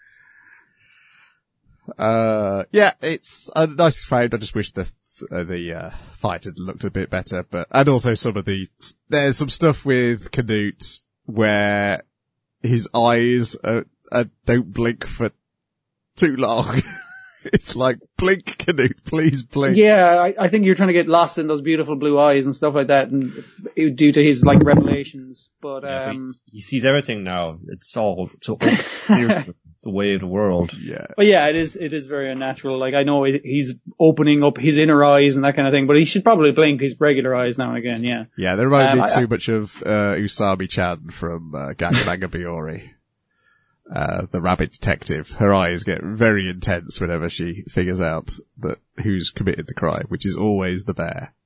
Uh, yeah, it's a nice frame. I just wish the uh, the uh, fight had looked a bit better, but and also some of the there's some stuff with Canute where his eyes are, are, don't blink for too long. It's like, blink, Canute, please blink. Yeah, I, I think you're trying to get lost in those beautiful blue eyes and stuff like that, and due to his like revelations. But Yeah, um, he, he sees everything now. It's all so clear the way of the world. Yeah. but yeah, it is it is very unnatural. Like I know it, he's opening up his inner eyes and that kind of thing, but he should probably blink his regular eyes now and again. Yeah. Yeah, they remind Um, me I- too I- much of uh, Usami-chan from uh, Gakumaga Biori. Uh, the rabbit detective. Her eyes get very intense whenever she figures out that who's committed the crime, which is always the bear.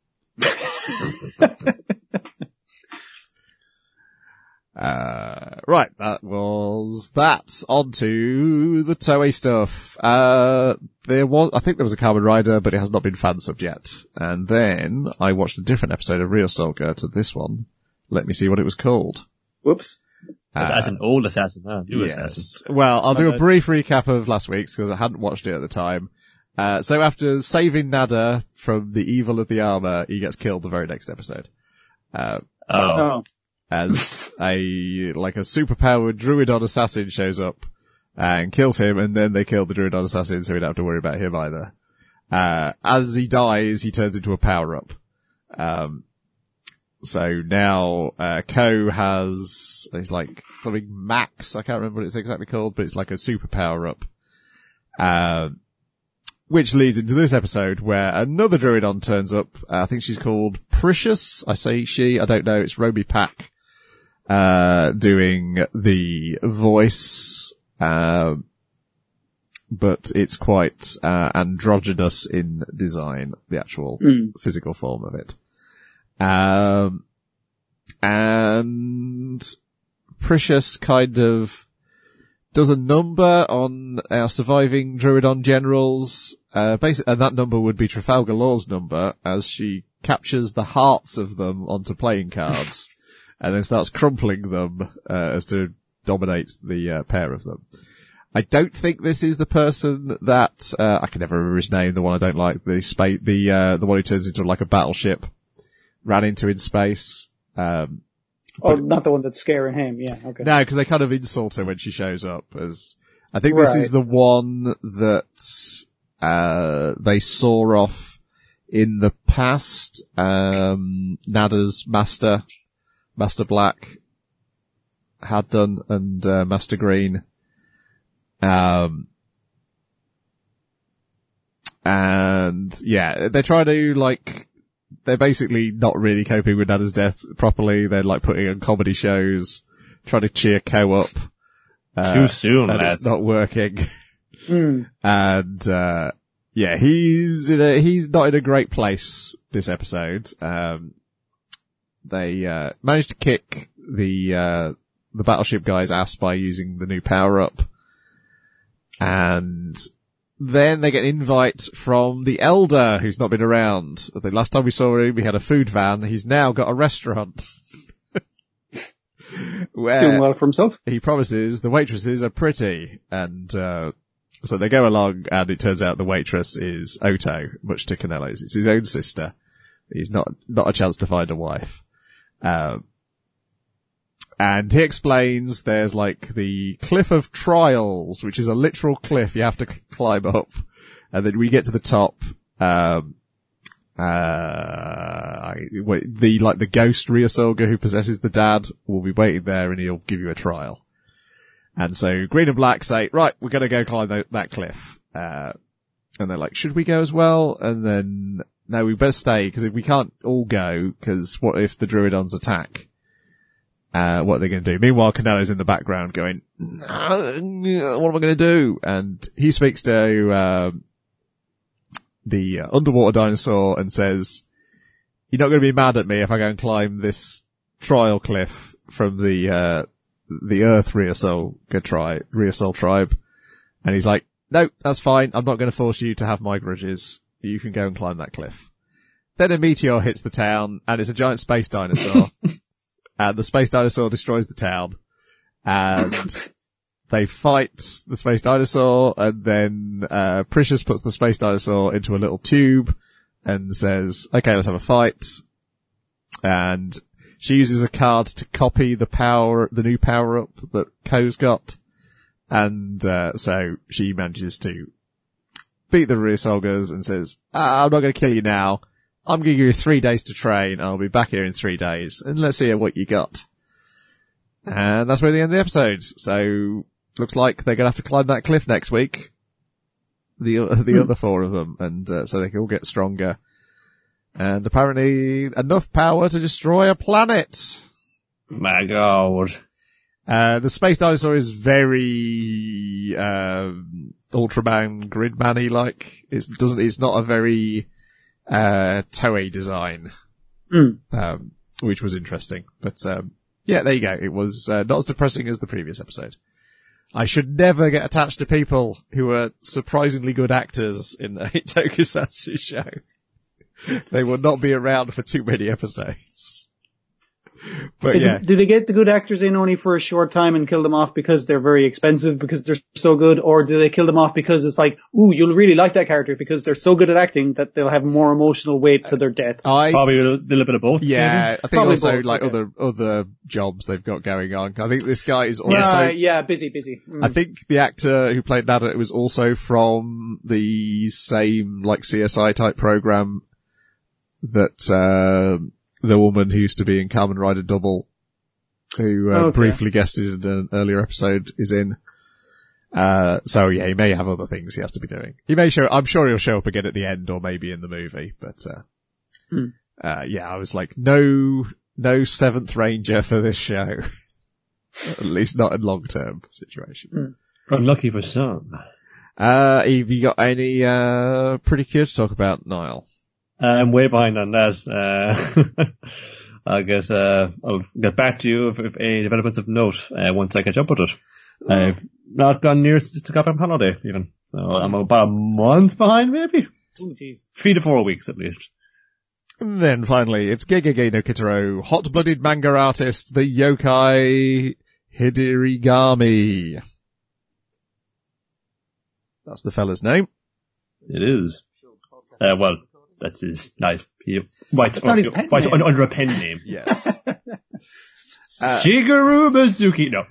uh, right, that was that. On to the Toei stuff. Uh, there was, I think there was a Kamen Rider, but it has not been fan-subbed yet. And then I watched a different episode of Real Soulga to this one. Let me see what it was called. Whoops. As, as an old assassin, huh? New Yes. assassin. Well, I'll do a Okay. brief recap of last week's because I hadn't watched it at the time. Uh, so after saving Nada from the evil of the armor, he gets killed the very next episode. Uh, Oh. Oh. as a, like a superpowered Druidon assassin shows up and kills him, and then they kill the Druidon assassin so we don't have to worry about him either. Uh, as he dies, he turns into a power-up. Um, So now, uh, Ko has, it's like something Max, I can't remember what it's exactly called, but it's like a super power up. Uh, which leads into this episode where another Druidon turns up. Uh, I think she's called Precious. I say she, I don't know, it's Roby Pack, uh, doing the voice, uh, but it's quite, uh, androgynous in design, the actual Mm. physical form of it. Um, and Precious kind of does a number on our surviving Druidon generals, uh, basically, and that number would be Trafalgar Law's number, as she captures the hearts of them onto playing cards, and then starts crumpling them, uh, as to dominate the, uh, pair of them. I don't think this is the person that, uh, I can never remember his name, the one I don't like, the spa- the, uh, the one who turns into like a battleship. Ran into in space. Um, Oh, not the one that's scaring him. Yeah. Okay. no, because they kind of insult her when she shows up. As I think this Right. is the one that uh they saw off in the past. Um, Nada's master, Master Black, had done, and uh, Master Green. Um, and yeah, they try to like. They're basically not really coping with Nada's death properly. They're like putting on comedy shows, trying to cheer Ko up. Uh, Too soon, and lads. it's not working. Mm. And, uh, yeah, he's in a, he's not in a great place this episode. Um, they, uh, managed to kick the, uh, the battleship guy's ass by using the new power up. And, then they get an invite from the Elder, who's not been around. The last time we saw him, he had a food van. He's now got a restaurant. Where Doing well for himself. he promises the waitresses are pretty. And, uh, so they go along, and it turns out the waitress is Oto, much to Canello's. It's his own sister. He's not, not a chance to find a wife. Um, And he explains there's like the Cliff of Trials, which is a literal cliff you have to c- climb up. And then we get to the top, um, uh, I, wait, the, like the ghost Ryosoga who possesses the dad will be waiting there and he'll give you a trial. And so Green and Black say, right, we're gonna go climb that, that cliff. Uh, and they're like, should we go as well? And then, no, we better stay, because if we can't all go, because what if the Druidons attack? uh, what they're going to do. Meanwhile, Canello's in the background going, what am I going to do? And he speaks to, uh, the uh, underwater dinosaur and says, you're not going to be mad at me if I go and climb this trial cliff from the, uh, the Earth Riosol tri- Riosol tribe. And he's like, no, that's fine. I'm not going to force you to have my grudges. You can go and climb that cliff. Then a meteor hits the town and it's a giant space dinosaur. And the space dinosaur destroys the town. And they fight the space dinosaur, and then, uh, Precious puts the space dinosaur into a little tube and says, okay, let's have a fight. And she uses a card to copy the power, the new power up that Ko's got. And, uh, so she manages to beat the Riosolgers and says, ah, I'm not going to kill you now. I'm going to give you three days to train. I'll be back here in three days and let's see what you got. And that's where the end of the episode. So, looks like they're going to have to climb that cliff next week. The, uh, the hmm. other four of them. And, uh, so they can all get stronger. And apparently enough power to destroy a planet. My God. Uh, the space dinosaur is very, uh, Ultraman Gridman-y like. It doesn't, it's not a very, uh, Toei design. Mm. Um, which was interesting. But, um, yeah, there you go. It was, uh, not as depressing as the previous episode. I should never get attached to people who are surprisingly good actors in a Tokusatsu show. They will not be around for too many episodes. But Is yeah. It, do they get the good actors in only for a short time and kill them off because they're very expensive because they're so good, or do they kill them off because it's like, ooh, you'll really like that character because they're so good at acting that they'll have more emotional weight to their death? I, Probably a little bit of both. Yeah, maybe. I think Probably also both, like okay. other other jobs they've got going on. I think this guy is also. Yeah, yeah, busy, busy. Mm. I think the actor who played Nada was also from the same like C S I type program that uh, the woman who used to be in Kamen Rider Double, who uh, okay. briefly guested in an earlier episode, is in. Uh, so yeah, he may have other things he has to be doing. He may show, I'm sure he'll show up again at the end or maybe in the movie, but, uh, mm. uh, yeah, I was like, no, no Seventh Ranger for this show. At least not in long-term situation. Mm. Unlucky for some. Uh, have you got any, uh, Pretty Cure to talk about, Niall? I'm way behind on that. Uh, I guess, uh, I'll get back to you if, if any developments of note, uh, once I catch up with it. I've not gone near to Captain Holiday, even. So I'm about a month behind, maybe. Ooh, jeez. Three to four weeks, at least. And then finally, it's Gegege no Kitaro, hot-blooded manga artist, the yokai Hidorigami. That's the fella's name. It is. Uh, well, that's his nice. He writes, not his pen writes name. under a pen name. Yes. Uh, Shigeru Mizuki. No.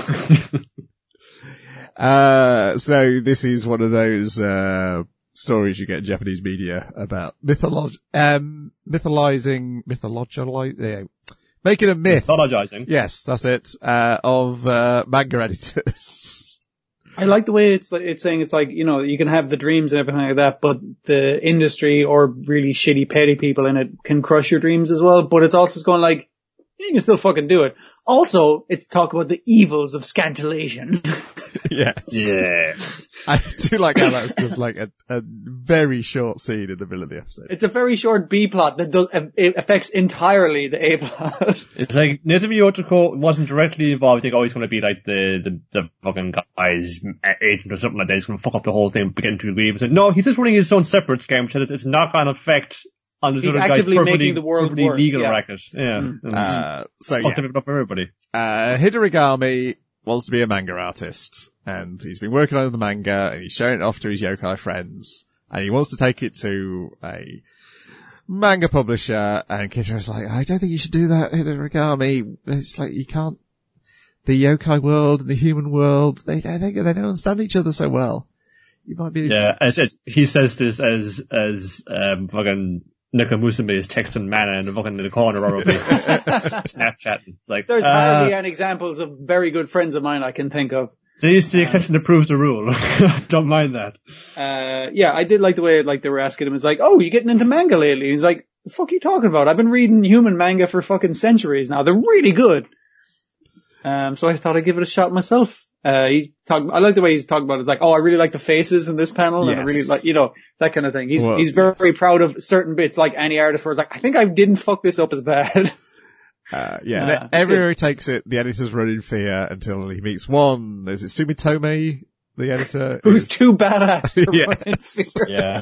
uh, so this is one of those, uh, stories you get in Japanese media about mytholog- um, mytholizing, mythologizing, yeah, making a myth. Mythologizing. Yes, that's it, uh, of, uh, manga editors. I like the way it's like, it's saying it's like, you know, you can have the dreams and everything like that, but the industry or really shitty petty people in it can crush your dreams as well. But it's also just going like, you can still fucking do it. Also, it's talk about the evils of scantillation. Yes. Yes. I do like how that's just like a, a very short scene in the middle of the episode. It's a very short B plot that does, it affects entirely the A plot. It's like, Nezumi Otoko wasn't directly involved. They always going to be like the, the, the fucking guy's agent or something like that. He's going to fuck up the whole thing, begin to agree. But no, he's just running his own separate scam, which has its knock-on effect on this He's other actively guy's making the world perfectly worse, legal yeah. racket. Yeah. Mm. Uh, so Fucked yeah. it up for everybody. Uh, Hidorigami wants to be a manga artist, and he's been working on the manga, and he's showing it off to his yokai friends, and he wants to take it to a manga publisher, and Kichiro's like, I don't think you should do that, Hidorigami. It's like, you can't, the yokai world and the human world, they, they, they don't understand each other so well. You might be... Yeah, as it, he says this as, as, um, fucking, Nakamusume is texting Mana in the fucking in the corner probably. Snapchatting. Like, There's uh, hardly any examples of very good friends of mine I can think of. It's the exception that proves the rule. Don't mind that. Uh, yeah, I did like the way, like, they were asking him, it's like, oh, you getting into manga lately? He's like, the fuck are you talking about? I've been reading human manga for fucking centuries now. They're really good. Um, so I thought I'd give it a shot myself. Uh, he's talking, I like the way he's talking about it. It's like, oh, I really like the faces in this panel, yes. and I really like, you know, that kind of thing. He's, well, he's very, very proud of certain bits, like any artist where it's like, I think I didn't fuck this up as bad. Uh, yeah, uh, everywhere he takes it, the editors run in fear until he meets one, is it Sumitomo, the editor? Who's is... too badass to yes. run in fear.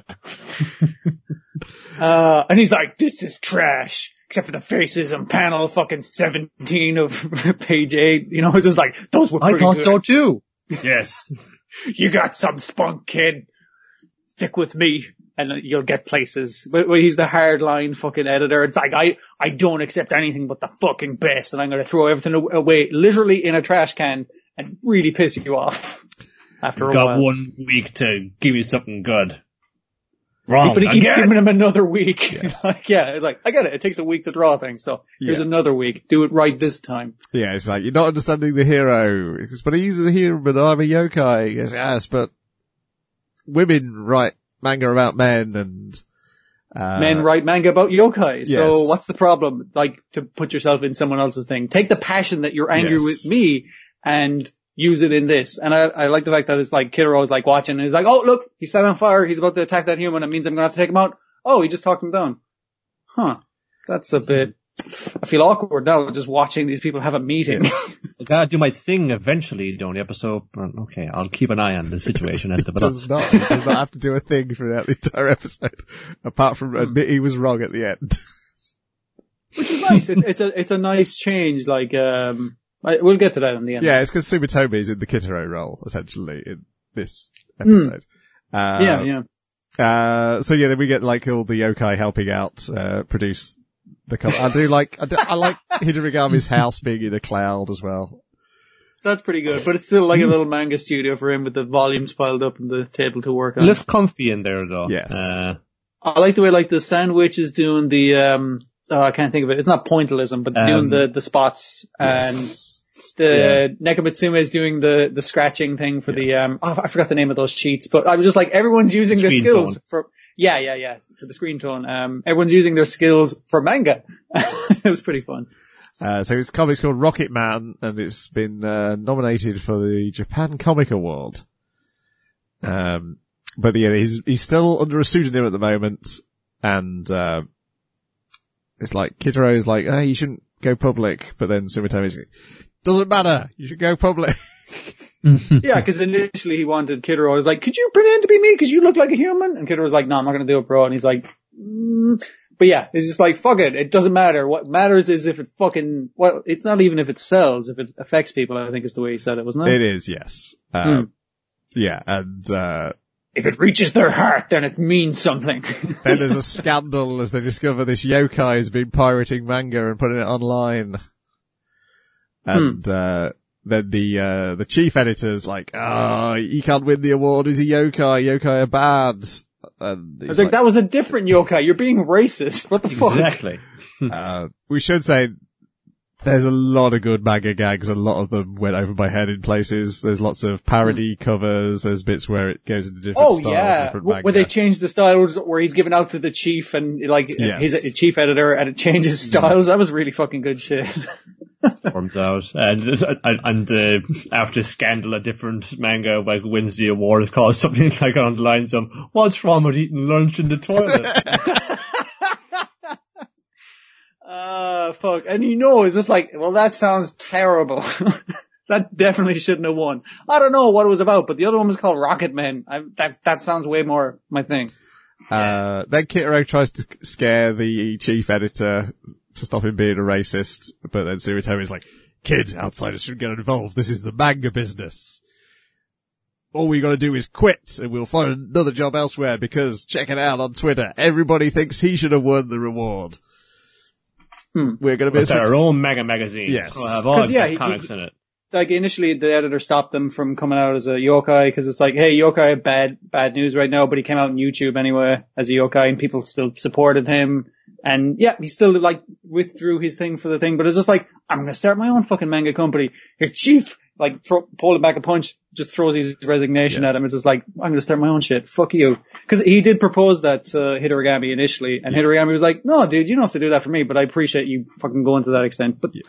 Yeah. uh, and he's like, this is trash. Except for the faces on panel fucking seventeen of page eight. You know, it's just like, those were pretty I thought good. so too. Yes. You got some spunk, kid. Stick with me and you'll get places. But he's the hardline fucking editor. It's like, I, I don't accept anything but the fucking best and I'm going to throw everything away literally in a trash can and really piss you off after a got while. Got one week to give you something good. Wrong. But he keeps Again. giving him another week. Yes. like, yeah, like, I get it. It takes a week to draw things. So here's yeah. another week. Do it right this time. Yeah, it's like, you're not understanding the hero. Goes, but he's a hero, but I'm a yokai. He goes, yes, but women write manga about men and, uh, men write manga about yokai. Yes. So what's the problem? Like, to put yourself in someone else's thing. Take the passion that you're angry yes. with me and use it in this. And I, I like the fact that it's like Kitaro's like watching and he's like, oh, look, he's set on fire. He's about to attack that human. It means I'm going to have to take him out. Oh, he just talked him down. Huh. That's a bit, I feel awkward now just watching these people have a meeting. I gotta do my thing eventually, during the episode. Okay, I'll keep an eye on the situation as it develops. does not. He does not have to do a thing throughout the entire episode, apart from admit he was wrong at the end. Which is nice. It, it's a, it's a nice change, like, um, we'll get to that in the end. Yeah, it's because Sumitomo is in the Kitaro role, essentially, in this episode. Mm. Uh, yeah, yeah. Uh, so yeah, then we get like all the yokai helping out, uh, produce the color. I do like, I, do, I like Hidorigami's house being in a cloud as well. That's pretty good, but it's still like a little manga studio for him with the volumes piled up on the table to work on. It looks comfy in there though. Yes. Uh, I like the way like the sandwich is doing the, um, oh, I can't think of it. It's not pointillism, but um, doing the, the spots yes. and the yeah. Nekomitsume is doing the, the scratching thing for yeah. the, um, oh, I forgot the name of those sheets, but I was just like, everyone's using their skills tone. for, yeah, yeah, yeah, for the screen tone. Um, everyone's using their skills for manga. It was pretty fun. Uh, so his comic's called Rocket Man and it's been, uh, nominated for the Japan Comic Award. Um, but yeah, he's, he's still under a pseudonym at the moment and, uh, it's like, Kitaro's like, oh, you shouldn't go public, but then Sumitomo's like, doesn't matter, you should go public. Yeah, because initially he wanted Kitaro, was like, could you pretend to be me, because you look like a human? And Kitaro was like, no, I'm not going to do it, bro. And he's like, mm. But yeah, it's just like, fuck it, it doesn't matter. What matters is if it fucking, well, it's not even if it sells, if it affects people, I think is the way he said it, wasn't it? It is, yes. Uh, hmm. Yeah, and, uh, if it reaches their heart, then it means something. Then there's a scandal as they discover this yokai has been pirating manga and putting it online. And, hmm. uh, then the, uh, the chief editor's like, oh, he can't win the award, he's a yokai, yokai are bad. And I was like, like, that was a different yokai, you're being racist, what the fuck? Exactly. uh, we should say, there's a lot of good manga gags. A lot of them went over my head in places. There's lots of parody covers. There's bits where it goes into different oh, styles. Yeah. Different manga. Where they change the styles, where he's given out to the chief and like yes. he's a chief editor and it changes styles. Yeah. That was really fucking good shit. Forms out. And, and uh, after Scandal, a different manga like wins the award is called something like on the lines of, what's wrong with eating lunch in the toilet? Uh, fuck. And you know, it's just like, well, that sounds terrible. That definitely shouldn't have won. I don't know what it was about, but the other one was called Rocket Man. I, that, that sounds way more my thing. Uh, then Kitaro tries to scare the chief editor to stop him being a racist, but then Sumitomo's like, kid, outsiders shouldn't get involved. This is the manga business. All we gotta do is quit and we'll find another job elsewhere because check it out on Twitter. Everybody thinks he should have won the reward. Hmm. We're going to be a our own mega magazine. Yes, we'll have all yeah, the comics he, in it. Like initially, the editor stopped them from coming out as a yokai because it's like, hey, yokai, bad, bad news right now. But he came out on YouTube anyway as a yokai, and people still supported him. And yeah, he still like withdrew his thing for the thing. But it's just like, I'm going to start my own fucking manga company. Your chief, like, throw, pulling back a punch, just throws his resignation yes. at him. It's just like, I'm going to start my own shit. Fuck you. Because he did propose that to uh, Hidorigami initially, and yeah. Hidorigami was like, no, dude, you don't have to do that for me, but I appreciate you fucking going to that extent. But yeah.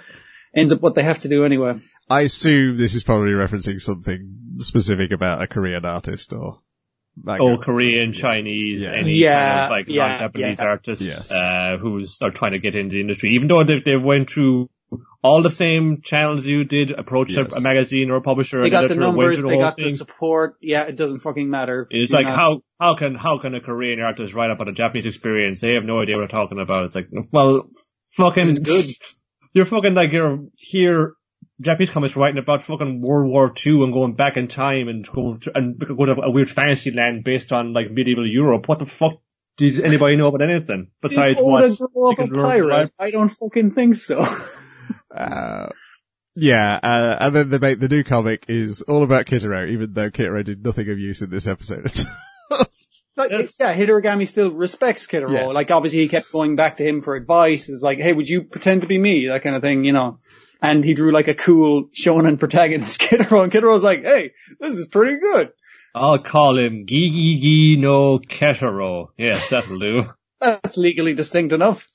ends up what they have to do anyway. I assume this is probably referencing something specific about a Korean artist or... Manga. Oh, Korean, Chinese, Yeah. any Yeah, kind of like yeah, non-Japanese yeah. artist, Yes. uh, who's are trying to get into the industry, even though they, they went through all the same channels you did, approach Yes. a, a magazine or a publisher. They an got the editor, went numbers, through the they whole got the thing. support. Yeah, it doesn't fucking matter. It's You like know? how how can how can a Korean artist write up on a Japanese experience? They have no idea what they're talking about. It's like, well, fucking It's good. You're fucking like you're here. Japanese comics writing about fucking World War Two and going back in time and going to, and go to a weird fantasy land based on like medieval Europe. What the fuck does anybody know about anything besides Did what? Oda grow up you a can learn from pirate? life? I don't fucking think so. Uh, yeah, uh, and then they make the new comic is all about Kitaro, even though Kitaro did nothing of use in this episode. Like, Yes. yeah, Hidorigami still respects Kitaro. Yes. Like, obviously he kept going back to him for advice. It's like, hey, would you pretend to be me? That kind of thing, you know. And he drew like a cool shonen protagonist, Kitaro, and Kitaro's like, hey, this is pretty good. I'll call him Gigi no Ketaro. Yes, that'll do. That's legally distinct enough.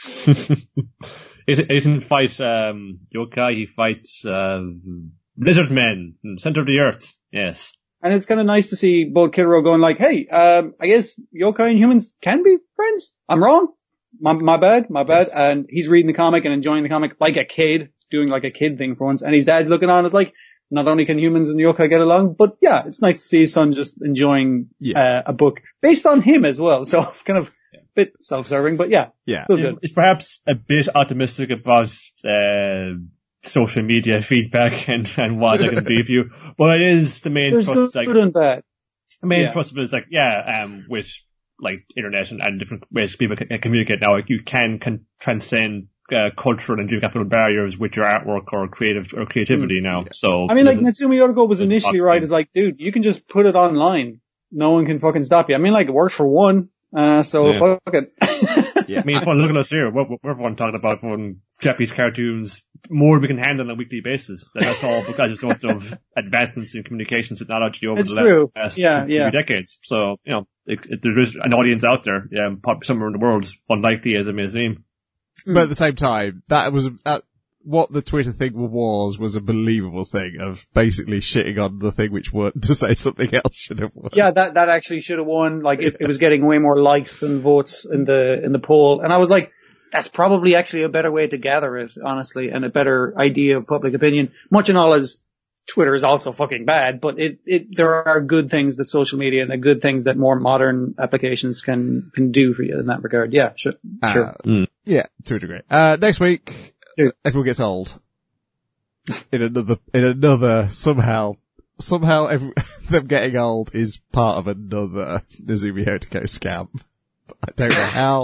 He doesn't fight um, yokai. He fights uh, lizard men in the center of the earth. Yes. And it's kind of nice to see both Kitaro going like, hey, um, I guess yokai and humans can be friends. I'm wrong. My, my bad, my bad. And he's reading the comic and enjoying the comic like a kid, doing like a kid thing for once. And his dad's looking on as like, not only can humans and yokai get along, but yeah, it's nice to see his son just enjoying Yeah. uh, a book based on him as well. So kind of a bit self-serving, but yeah, yeah. still good. It's perhaps a bit optimistic about uh, social media feedback and, and what it can be for you, but it is the main There's thrust. good, It's like, good and bad. the main yeah. thrust of it is like, yeah, um, with like internet and, and different ways people can communicate now, like you can, can transcend uh, cultural and geographical barriers with your artwork or creative or creativity now. So I mean, like, there's a- Natsumi Otoko was there's a initially box right. thing. It's like, dude, you can just put it online. No one can fucking stop you. I mean, like, it worked for one. Uh, so Yeah. fuck it. Yeah. I mean, well, look at us here. We're, we're everyone talking about one Japanese cartoons more than we can handle on a weekly basis. And that's all because of of advancements in communications technology over It's the true. last Yeah, few yeah. decades. So, you know, it, it, there's an audience out there, yeah, probably somewhere in the world, unlikely as it may seem. But at the same time, that was, that, what the Twitter thing was, was a believable thing of basically shitting on the thing which won to say something else should have won. Yeah, that, that actually should have won. Like, it, it was getting way more likes than votes in the, in the poll. And I was like, that's probably actually a better way to gather it, honestly, and a better idea of public opinion. Much and all as Twitter is also fucking bad, but it, it, there are good things that social media and the good things that more modern applications can, can do for you in that regard. Yeah, sure. Uh, sure. Mm. Yeah, to a degree. Uh, next week, Yeah. everyone gets old. In another, in another, somehow, somehow every, them getting old is part of another Nezumi Hotoko scam. I don't know how.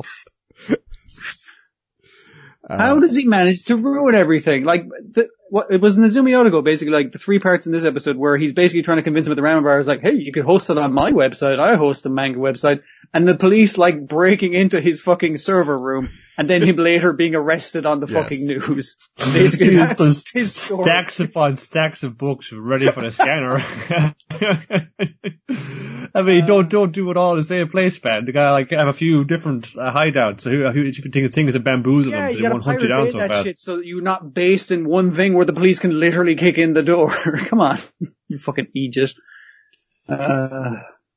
Uh, How does he manage to ruin everything? Like, the, what, it was Nezumi Otoko, basically, like, the three parts in this episode where he's basically trying to convince him at the ramen bar is like, hey, you could host it on my website. I host a manga website. And the police, like, breaking into his fucking server room and then him later being arrested on the Yes. fucking news. Basically, There's that's his story. Stacks upon stacks of books ready for the scanner. I mean, don't don't do it all in the same place, man. The guy like have a few different uh, hideouts. So who, who you can think of things that bamboozle Yeah, them so you they gotta won't hunt you pirate down bay so that bad. shit so that you're not based in one thing where the police can literally kick in the door. Come on. You fucking idiot. Uh,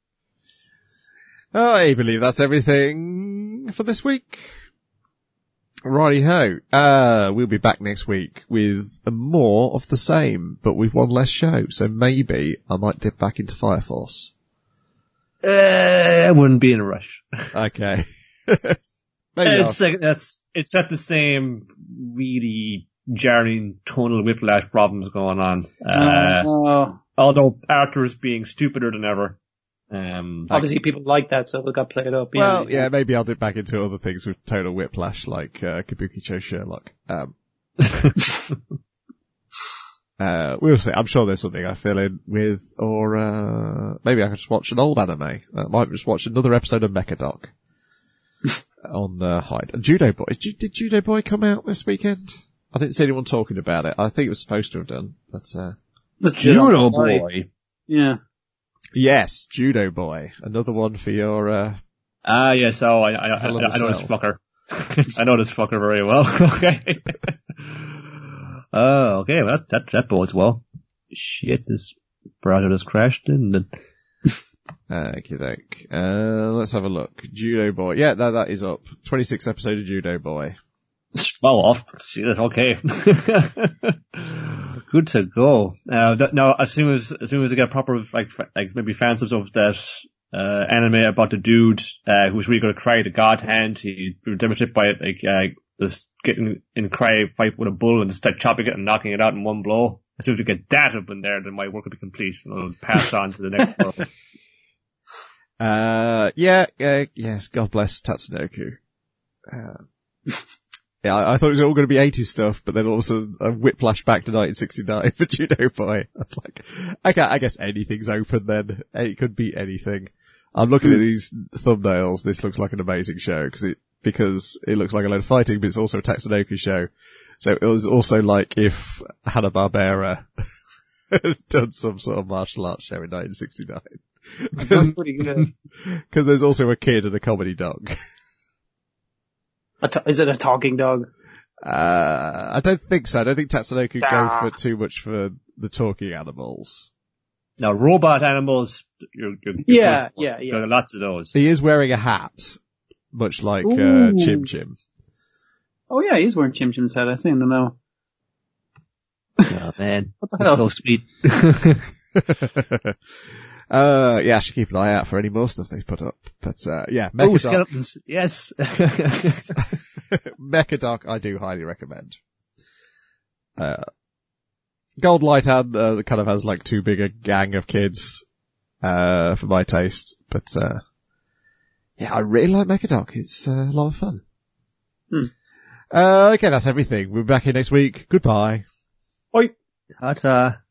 I believe that's everything for this week. Righty ho. Uh, we'll be back next week with more of the same, but with one less show. So maybe I might dip back into Fire Force. Uh, I wouldn't be in a rush. Okay. Maybe I'll- It's like, that's, it's at the same really jarring tonal whiplash problems going on. Uh, uh, although Arthur is being stupider than ever. Um, obviously people like that, so it got played up. Well, yeah, maybe I'll dip back into other things with total whiplash, like uh, Kabukicho Sherlock. Um, uh, we'll see. I'm sure there's something I fill in with, or uh, maybe I can just watch an old anime. I might just watch another episode of Mechadoc on uh, Hyde. And Judo Boy. Did, did Judo Boy come out this weekend? I didn't see anyone talking about it. I think it was supposed to have done, but uh, Judo Boy. Yeah. yes, Judo Boy. Another one for your. Uh, Ah, yes. Oh, I, I, I, Hell of I a know this sell. fucker. I know this fucker very well. Okay. Oh, okay, well, that, that, that bodes well. Shit, this browser just crashed, didn't it? Okay, doke. Uh, let's have a look. Judo Boy. Yeah, that, that is up. twenty-six episode of Judo Boy. Oh, off. Okay. Good to go. Uh, that, no, as soon as, as soon as I get proper, like, like maybe fan subs of that, uh, anime about the dude, uh, who was really going to cry the God Hand, he demonstrated by, like, uh, just getting in cry fight with a bull and just start chopping it and knocking it out in one blow. As soon as we get that up in there, then my work will be complete. And I'll pass on to the next blow. Uh, yeah, uh, yes, God bless Tatsunoko. Uh, yeah, I, I thought it was all going to be eighties stuff, but then also a whiplash back to nineteen sixty-nine for Judo Boy. I was like, okay, I guess anything's open then. It could be anything. I'm looking at these thumbnails. This looks like an amazing show because it, because it looks like a load of fighting, but it's also a Tatsunoko show. So it was also like if Hanna-Barbera had done some sort of martial arts show in nineteen sixty-nine. That sounds pretty good. Because there's also a kid and a comedy dog. A t- is it a talking dog? Uh, I don't think so. I don't think Tatsunoko Ah. go for too much for the talking animals. Now, robot animals, you're, you're, you're Yeah, good for. yeah, yeah. There are lots of those. He is wearing a hat, much like uh, Ooh. Chim Chim. Oh yeah, he's wearing Chim Chim's head. I seem to know. Oh man, What the that's hell? so sweet. uh, yeah, I should keep an eye out for any more stuff they put up. But, uh, yeah, Oh, Mechadoc, skeletons, yes. Mechadoc I do highly recommend. Uh, Gold Lighthand, uh, kind of has like too big a gang of kids, uh, for my taste. But, uh, yeah, I really like Mechadoc. It's uh, a lot of fun. Hmm. Uh, okay, that's everything. We'll be back here next week. Goodbye. Oi. Ta-ta.